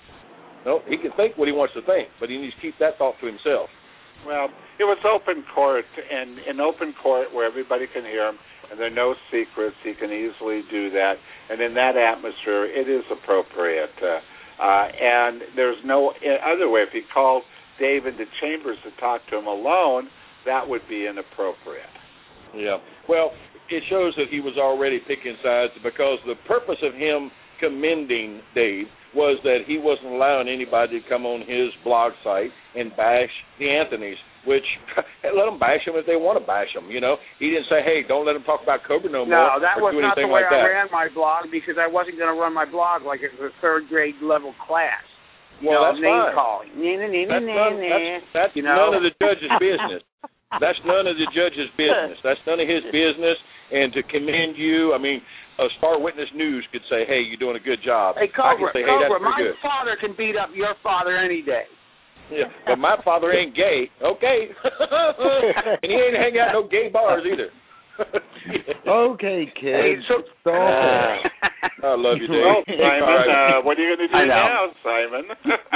No, he can think what he wants to think, but he needs to keep that thought to himself. Well, it was open court, and in open court where everybody can hear him, and there are no secrets, he can easily do that. And in that atmosphere, it is appropriate. Uh, uh, and there's no other way. If he called Dave into chambers to talk to him alone, that would be inappropriate. Yeah. Well, it shows that he was already picking sides, because the purpose of him commending Dave was that he wasn't allowing anybody to come on his blog site and bash the Anthonys, which let them bash them if they want to bash them. You know, he didn't say, "Hey, don't let them talk about Cobra no more." No, that or was do not the anything way like I that. ran my blog, because I wasn't going to run my blog like it was a third grade level class. You Well, know, that's name fine. calling. Nah, nah, nah, That's, nah, none, nah, that's, that's you know? none of the judge's business. That's none of the judge's business. That's none of his business. And to commend you, I mean, a Star Witness News could say, "Hey, you're doing a good job." Hey, I Cobra, can say, "Hey, Cobra, that's my pretty good." father can beat up your father any day. Yeah, but my father ain't gay. Okay, and he ain't hanging out no gay bars either. Okay, kids. Hey, so, Stop uh, it. I love you, Dave. Well, Simon, All right. uh, what are you going to do I know. now, Simon?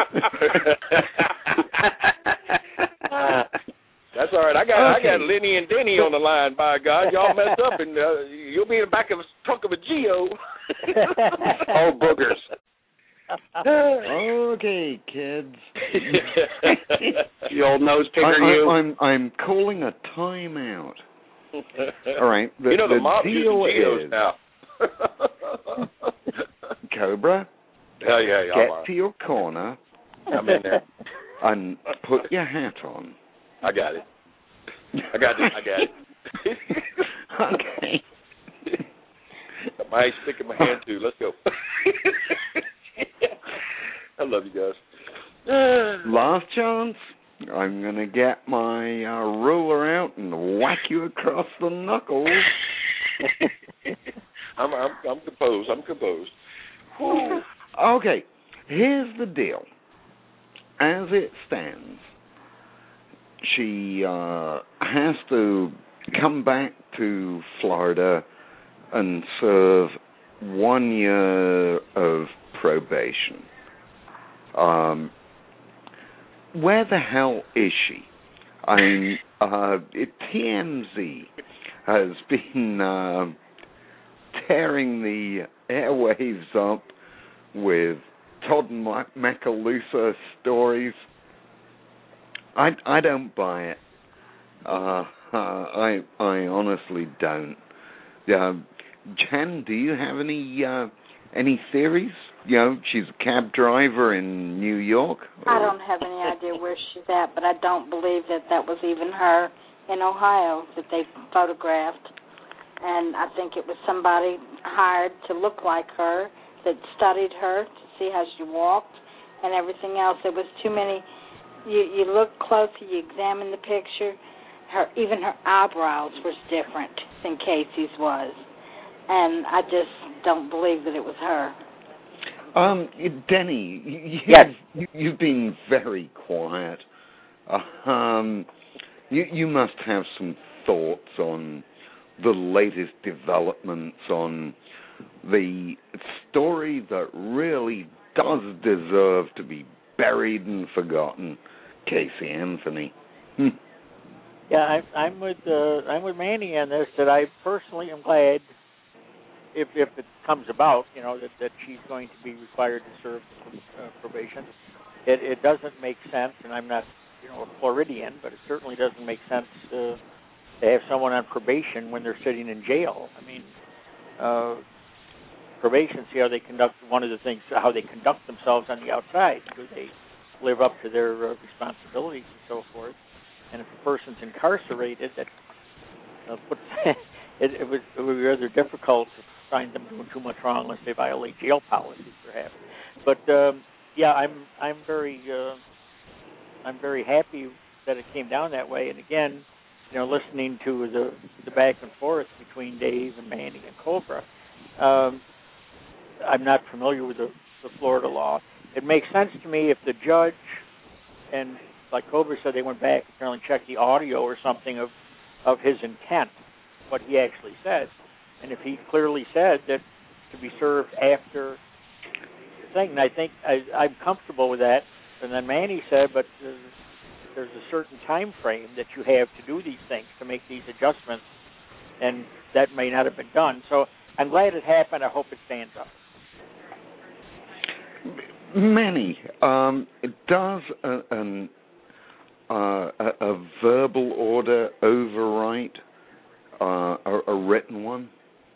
That's all right. I got Okay. I got Lenny and Denny on the line. By God, y'all mess up and uh, you'll be in the back of a trunk of a Geo. Oh, boogers. Okay, kids. The old nose I, picker, I, you. I'm I'm calling a timeout. All right. The, you know the, the mob's deal using Geos is, now. Cobra, Hell yeah, yeah. get I'm, to your corner I'm in there. and put your hat on. I got it. I got it. I got it. Okay. My ice stick in my hand too. Let's go. I love you guys. Last chance. I'm gonna get my uh, ruler out and whack you across the knuckles. I'm, I'm I'm composed. I'm composed. Whew. Okay, here's the deal. As it stands, she uh, has to come back to Florida and serve one year of probation. Um, where the hell is she? I mean, uh, T M Z has been uh, tearing the airwaves up with Todd Macalusa stories. I, I don't buy it. Uh, uh, I I honestly don't. Uh, Jan, do you have any uh, any theories? You know, she's a cab driver in New York. Or? I don't have any idea where she's at, but I don't believe that that was even her in Ohio that they photographed. And I think it was somebody hired to look like her that studied her to see how she walked and everything else. There was too many. You you look closer, you examine the picture. Her even her eyebrows was different than Casey's was, and I just don't believe that it was her. Um, Denny, you, Yes. you, you've been very quiet. Uh, um, you you must have some thoughts on the latest developments on the story that really does deserve to be buried and forgotten, Casey Anthony. Hmm. Yeah, I, I'm with uh, I'm with Manny on this. That I personally am glad if if it comes about, you know, that, that she's going to be required to serve uh, probation. It it doesn't make sense, and I'm not, you know, a Floridian, but it certainly doesn't make sense uh, to have someone on probation when they're sitting in jail. I mean, uh, probation, see how they conduct. One of the things, how they conduct themselves on the outside. Do they live up to their uh, responsibilities and so forth? And if a person's incarcerated, that uh, puts it, it, would, it would be rather difficult to find them doing too much wrong unless they violate jail policies, perhaps. But um, yeah, I'm I'm very uh, I'm very happy that it came down that way. And again, you know, listening to the the back and forth between Dave and Manny and Cobra, um, I'm not familiar with the, the Florida law. It makes sense to me if the judge and, like Cobra said, they went back and apparently checked the audio or something of, of his intent, what he actually said. And if he clearly said that to be served after the thing, and I think I, I'm comfortable with that. And then Manny said, but there's, there's a certain time frame that you have to do these things, to make these adjustments, and that may not have been done. So I'm glad it happened. I hope it stands up. Manny, um, does a, an, uh, a, a verbal order overwrite uh, a, a written one?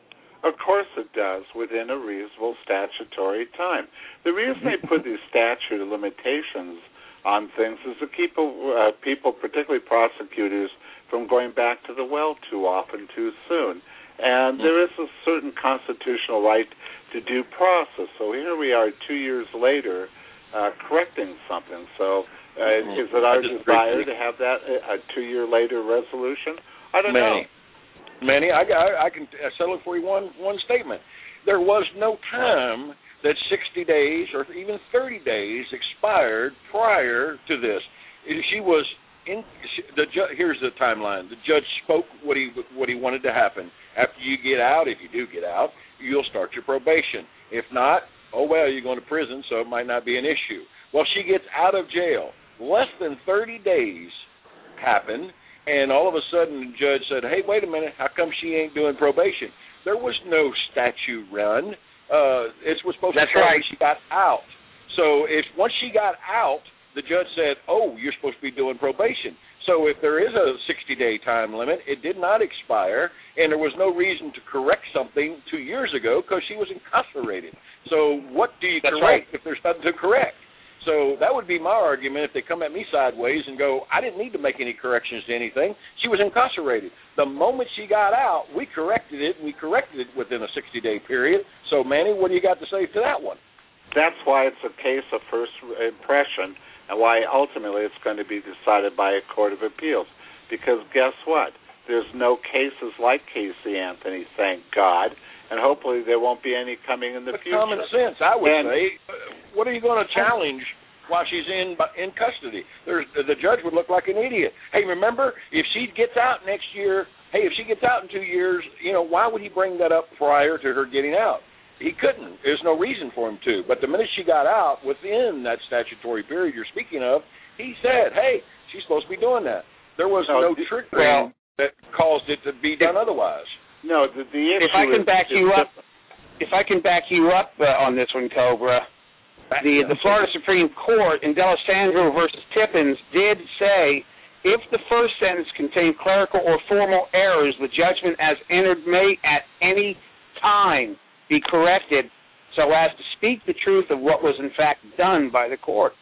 Of course it does, within a reasonable statutory time. The reason they put these statute of limitations on things is to keep uh, people, particularly prosecutors, from going back to the well too often too soon. And there is a certain constitutional right to due process. So here we are two years later uh, correcting something. So uh, is it our desire to have that a two-year later resolution? I don't Manny. know. Manny, I, I, I can settle it for you one, one statement. There was no time that sixty days or even thirty days expired prior to this. She was in the ju- here's the timeline. The judge spoke what he what he wanted to happen. After you get out, if you do get out, you'll start your probation. If not, oh well, you're going to prison, so it might not be an issue. Well, she gets out of jail. Less than thirty days happened, and all of a sudden the judge said, "Hey, wait a minute, how come she ain't doing probation?" There was no statute run. Uh, it was supposed That's to start right. when she got out. So if once she got out, the judge said, "Oh, you're supposed to be doing probation." So if there is a sixty-day time limit, it did not expire, and there was no reason to correct something two years ago because she was incarcerated. So what do you That's correct right. if there's nothing to correct? So that would be my argument if they come at me sideways and go, I didn't need to make any corrections to anything. She was incarcerated. The moment she got out, we corrected it, and we corrected it within a sixty-day period. So, Manny, what do you got to say to that one? That's why it's a case of first impression and why ultimately it's going to be decided by a court of appeals. Because guess what? There's no cases like Casey Anthony, thank God, and hopefully there won't be any coming in the But future. common sense, I would And- say. What are you going to challenge while she's in in custody? There's, the judge would look like an idiot. Hey, remember, if she gets out next year, hey, if she gets out in two years, you know, why would he bring that up prior to her getting out? He couldn't. There's no reason for him to. But the minute she got out, within that statutory period you're speaking of, he said, hey, she's supposed to be doing that. There was No, no the- triggering well, that caused it to be done otherwise. No, the, the issue If I can is, back is you up, different. if I can back you up uh, on this one, Cobra, the the Florida Supreme Court in D'Alessandro versus Tippins did say if the first sentence contained clerical or formal errors, the judgment as entered may at any time be corrected so as to speak the truth of what was in fact done by the court.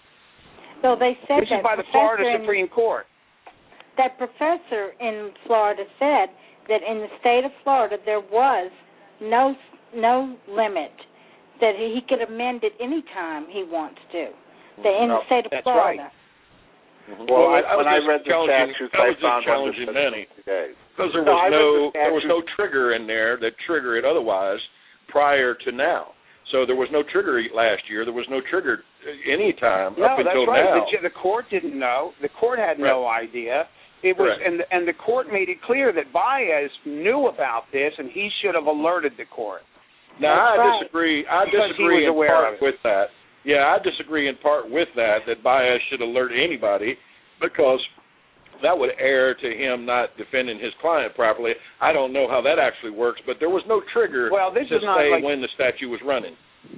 So they said This that is by the professor Florida in- Supreme Court. that professor in Florida said that in the state of Florida there was no no limit, that he could amend it any time he wants to. That in No, the state of that's Florida. Mm-hmm. Well, I, I when was I just read the challenging- statutes, I I was just found challenging one that Manny. said days. Because there No, was I read no the there was no statutes. trigger in there that trigger it otherwise prior to now. So there was no trigger last year. There was no trigger any time No, up that's until right. now. The, the court didn't know. The court had no idea. It was, Correct. and the, and the court made it clear that Baez knew about this, and he should have alerted the court. Now That's I right. disagree. I Because he disagree was in aware part of it. with that. Yeah, I disagree in part with that. That Baez should alert anybody because that would err to him not defending his client properly. I don't know how that actually works, but there was no trigger Well, this to is not say like- when the statute was running.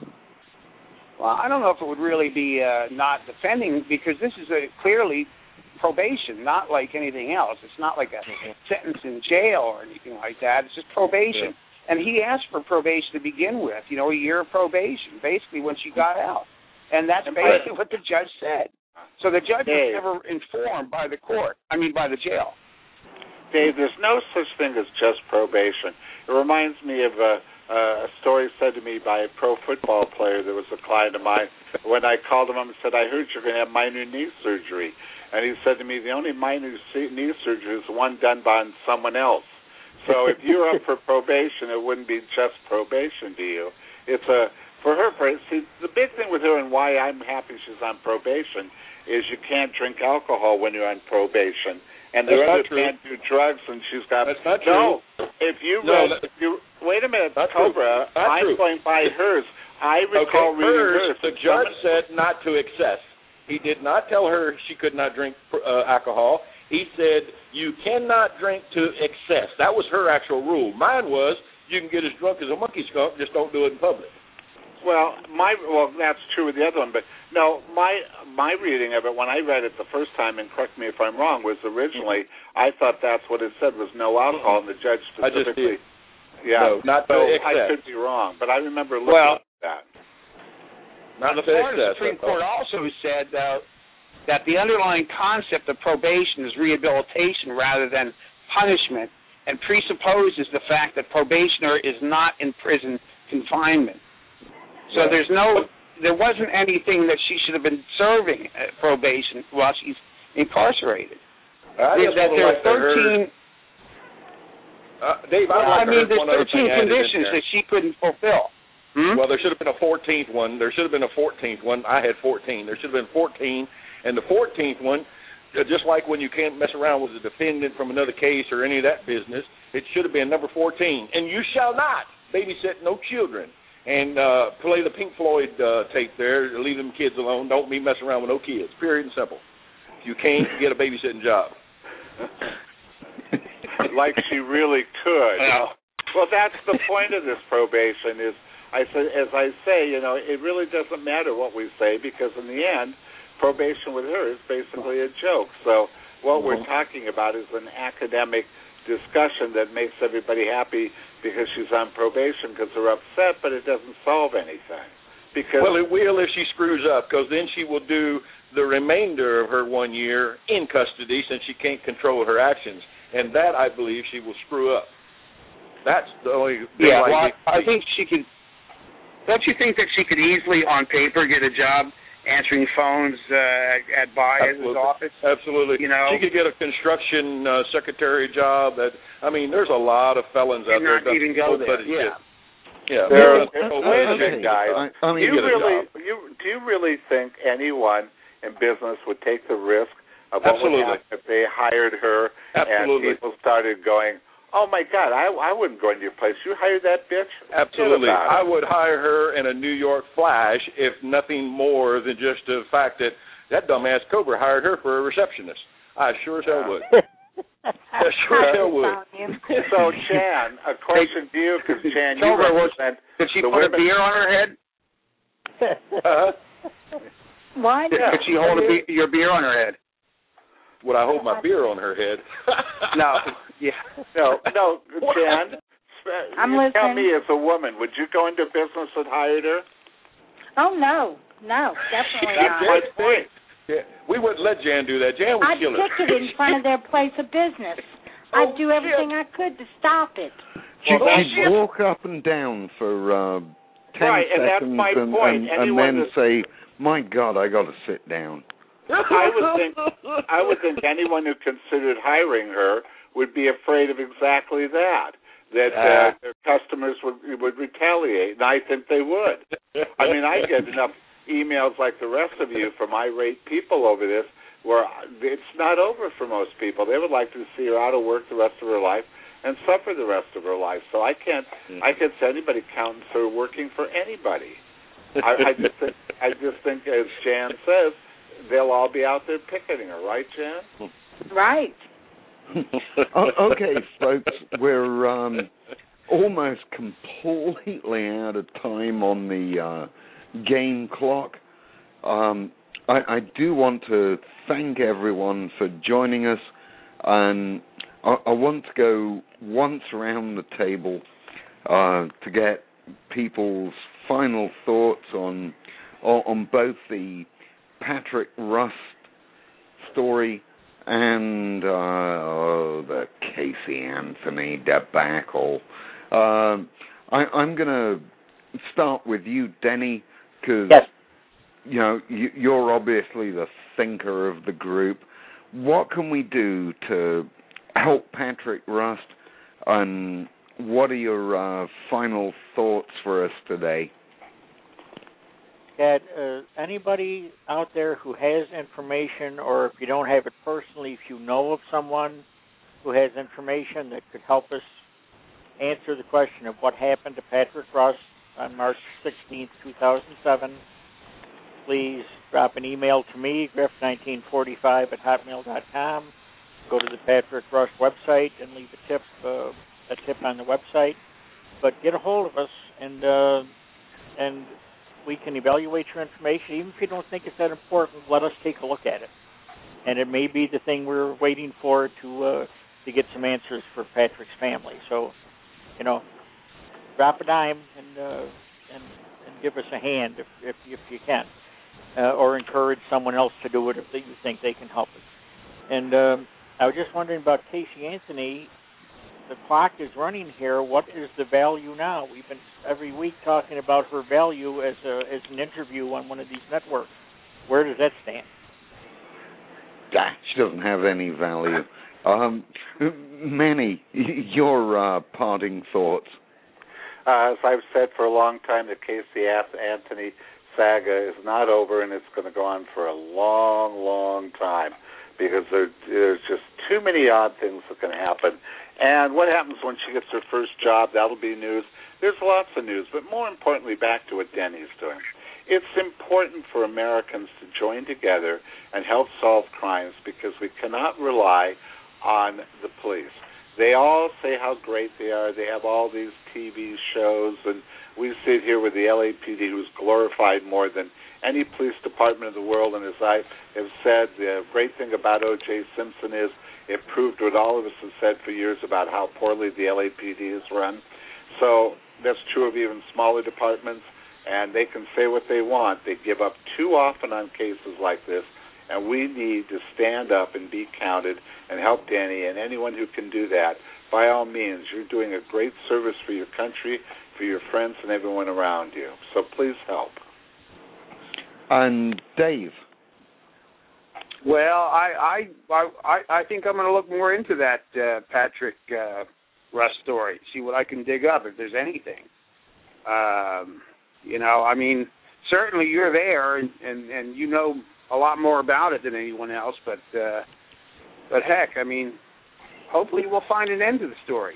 Well, I don't know if it would really be uh, not defending, because this is a clearly probation, not like anything else. It's not like a sentence in jail or anything like that. It's just probation. Yeah. And he asked for probation to begin with, you know, a year of probation, basically when she got out. And that's basically what the judge said. So the judge was Dave. never informed by the court, I mean by the jail. Dave, there's no such thing as just probation. It reminds me of a, a story said to me by a pro football player that was a client of mine. When I called him up and said, I heard you're going to have minor knee surgery. And he said to me, the only minor knee surgery is the one done by someone else. So if you're up for probation, it wouldn't be just probation to you. It's a, for her, for, see, the big thing with her and why I'm happy she's on probation is you can't drink alcohol when you're on probation. And the That's not other true. can't do drugs, and she's got... That's not no, true. if you No, read... that- if you, wait a minute, Not true. Cobra, Not I'm true. going by hers. I recall Okay, reading hers, hers. the judge said not to excess. He did not tell her she could not drink uh, alcohol. He said you cannot drink to excess. That was her actual rule. Mine was you can get as drunk as a monkey skunk, just don't do it in public. Well, my well, that's true with the other one, but no, my my reading of it when I read it the first time, and correct me if I'm wrong, was originally I thought that's what it said was no alcohol, and the judge I just specifically. did. Yeah, No, not so to I excess. could be wrong, but I remember looking Well, at that. Not the to Florida excess. Supreme I thought. Court also said uh, that the underlying concept of probation is rehabilitation rather than punishment, and presupposes the fact that probationer is not in prison confinement. So Right. there's no, there wasn't anything that she should have been serving at probation while she's incarcerated. I There- just that would there are like to hear- thirteen. Uh, Dave, I'd Well, like I to mean, hear there's one other thirteen thing added in conditions there. that she couldn't fulfill. Hmm? Well, there should have been a fourteenth one. There should have been a fourteenth one. I had fourteen. There should have been fourteen. And the fourteenth one, uh, just like when you can't mess around with a defendant from another case or any of that business, it should have been number fourteen. And you shall not babysit no children. And uh, play the Pink Floyd uh, tape there. Leave them kids alone. Don't be messing around with no kids. Period and simple. You can't get a babysitting job. Like she really could. Yeah. Well, that's the point of this probation is, I say, as I say, you know, it really doesn't matter what we say because in the end, probation with her is basically a joke. So what we're talking about is an academic discussion that makes everybody happy because she's on probation because they're upset, but it doesn't solve anything. Because Well, it will if she screws up, because then she will do the remainder of her one year in custody since she can't control her actions. And that, I believe, she will screw up. That's the only thing Yeah, I well, think- I think she could. Don't you think that she could easily, on paper, get a job answering phones uh, at Baez's Absolutely. office? Absolutely. You know? She could get a construction uh, secretary job. That I mean, there's a lot of felons out And there. not that even go don't there. put it Yeah. shit. Yeah. There, Well, there- well, wait a well, minute, okay. guys. I, I Do mean, you get a really, job. you do you really think anyone in business would take the risk of what Absolutely. would happen if they hired her Absolutely. and people started going, "Oh my God, I I wouldn't go into your place. You hired that bitch." Absolutely. Forget about I it. would hire her in a New York Flash if nothing more than just the fact that that dumbass Cobra hired her for a receptionist. I sure as hell would. I sure as hell would. So, Chan, a question to you, because Chan, you Cobra, was- represent Did she the put a women. beer on her head? Uh, What? Did, could she hold a be- your beer on her head? would I hold my beer on her head? No. Yeah. No, no, Chan. I'm you tell listening. me as a woman, would you go into business that hired her? Oh no, no, definitely That's not. my point. Yeah, we wouldn't let Jan do that. Jan would I'd kill her. stick it in front of their place of business. Oh, I'd do everything I could to stop it. She'd, Well, that's- she'd walk up and down for uh, ten Right, and that's seconds my and, point. and, and Anyone then that- say, "My God, I got to sit down." I would think I would think anyone who considered hiring her would be afraid of exactly that. That uh, Ah. their customers would would retaliate, and I think they would. I mean, I get enough emails like the rest of you from irate people over this, where it's not over for most people. They would like to see her out of work the rest of her life and suffer the rest of her life. So I can't I can't see anybody counting her working for anybody. I, I just think, I just think, as Jan says, they'll all be out there picketing her, right, Jan? Right. O- okay, folks, we're um, almost completely out of time on the uh, game clock. Um, I, I do want to thank everyone for joining us, and I, I want to go once around the table uh, to get people's final thoughts on on, on both the Patrick Rust story and uh, oh, the Casey Anthony debacle. Uh, I, I'm going to start with you, Denny, because Yes. you know you, you're obviously the thinker of the group. What can we do to help Patrick Rust, and what are your uh, final thoughts for us today? That uh, anybody out there who has information, or if you don't have it personally, if you know of someone who has information that could help us answer the question of what happened to Patrick Rust on March sixteenth, two thousand seven, please drop an email to me, griff nineteen forty-five at hotmail dot com. Go to the Patrick Rust website and leave a tip, uh, a tip on the website. But get a hold of us, and uh, and we can evaluate your information. Even if you don't think it's that important, let us take a look at it. And it may be the thing we're waiting for to uh, to get some answers for Patrick's family. So, you know, drop a dime and uh, and and give us a hand if if, if you can, uh, or encourage someone else to do it if they, you think they can help us. And um, I was just wondering about Casey Anthony. The clock is running here. What is the value now? We've been every week talking about her value as a as an interview on one of these networks. Where does that stand? Ah, she doesn't have any value. Um, Manny, your uh, parting thoughts. Uh, as I've said for a long time, the Casey Anthony saga is not over, and it's going to go on for a long, long time because there, there's just too many odd things that can happen. And what happens when she gets her first job, that'll be news. There's lots of news, but more importantly, back to what Denny's doing. It's important for Americans to join together and help solve crimes because we cannot rely on the police. They all say how great they are. They have all these T V shows, and we sit here with the L A P D, who's glorified more than any police department in the world. And as I have said, the great thing about O J Simpson is it proved what all of us have said for years about how poorly the L A P D is run. So that's true of even smaller departments. And they can say what they want. They give up too often on cases like this, and we need to stand up and be counted and help Danny and anyone who can do that. By all means, you're doing a great service for your country, for your friends, and everyone around you. So please help. And Dave? Well, I I I, I think I'm going to look more into that uh, Patrick uh, Russ story, see what I can dig up if there's anything. Um You know, I mean, certainly you're there, and, and, and you know a lot more about it than anyone else. But, uh, but heck, I mean, hopefully we'll find an end to the story.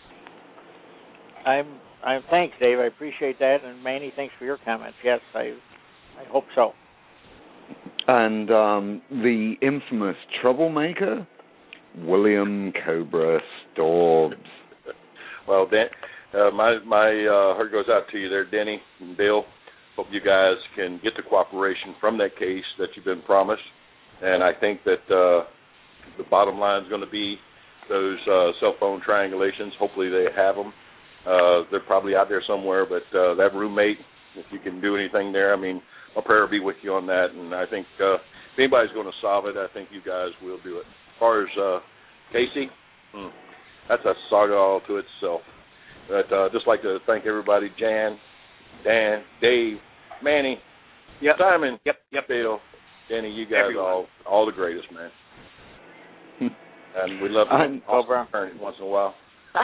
I'm. I'm. Thanks, Dave. I appreciate that, and Manny, thanks for your comments. Yes, I. I hope so. And um, the infamous troublemaker, William Cobra Storbs. Well, Dan. Uh, my my uh, heart goes out to you there, Denny and Bill. Hope you guys can get the cooperation from that case that you've been promised. And I think that uh, the bottom line is going to be those uh, cell phone triangulations. Hopefully they have them. Uh, they're probably out there somewhere. But uh, that roommate, if you can do anything there, I mean, my prayer will be with you on that. And I think uh, if anybody's going to solve it, I think you guys will do it. As far as uh, Casey, hmm, that's a saga all to itself. But uh, just like to thank everybody, Jan, Dan, Dave, Manny, yep. Simon, yep, yep, Bill, Danny, you guys Everyone. all all the greatest, man. And we love you over once in a while.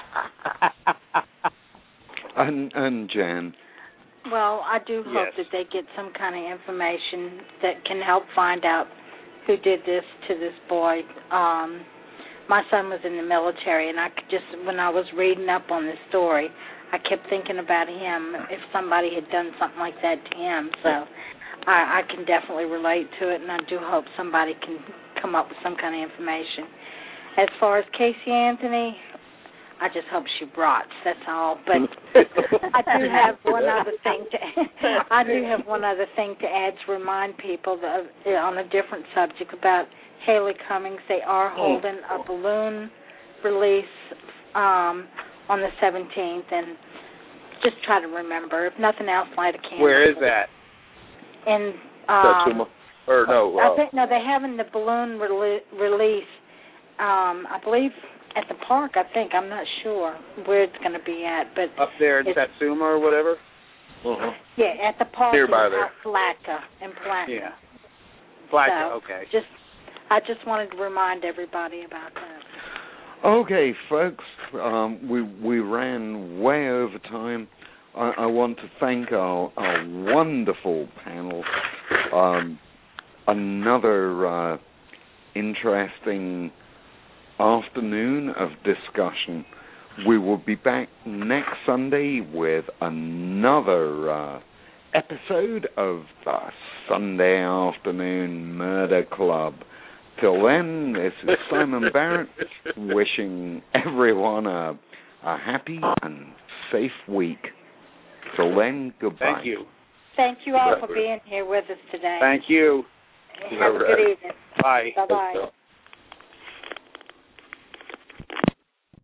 and and Jan. Well, I do hope yes. that they get some kind of information that can help find out who did this to this boy. Um, My son was in the military, and I could just, when I was reading up on this story, I kept thinking about him, if somebody had done something like that to him. So I, I can definitely relate to it, and I do hope somebody can come up with some kind of information. As far as Casey Anthony, I just hope she rots, that's all. But I do have one other thing to I do have one other thing to add to remind people that, on a different subject about Haley Cummings. They are holding a balloon release um, on the seventeenth, and just try to remember. If nothing else, light a candle. Where is that? In um, or no? Uh, I think no, they're having the balloon rele- release. Um, I believe at the park. I think I'm not sure where it's going to be at, but up there in Satsuma or whatever. uh-huh. Yeah, at the park nearby in there. Palatka, in Palatka. Yeah, Palatka. So, okay. Just. I just wanted to remind everybody about that. Okay, folks, um, we we ran way over time. I, I want to thank our, our wonderful panel. Um, another uh, interesting afternoon of discussion. We will be back next Sunday with another uh, episode of the Sunday Afternoon Murder Club. Till then, this is Simon Barrett wishing everyone a, a happy and safe week. Till then, goodbye. Thank you. Thank you all for being here with us today. Thank you. Have a good evening. Bye. Bye-bye.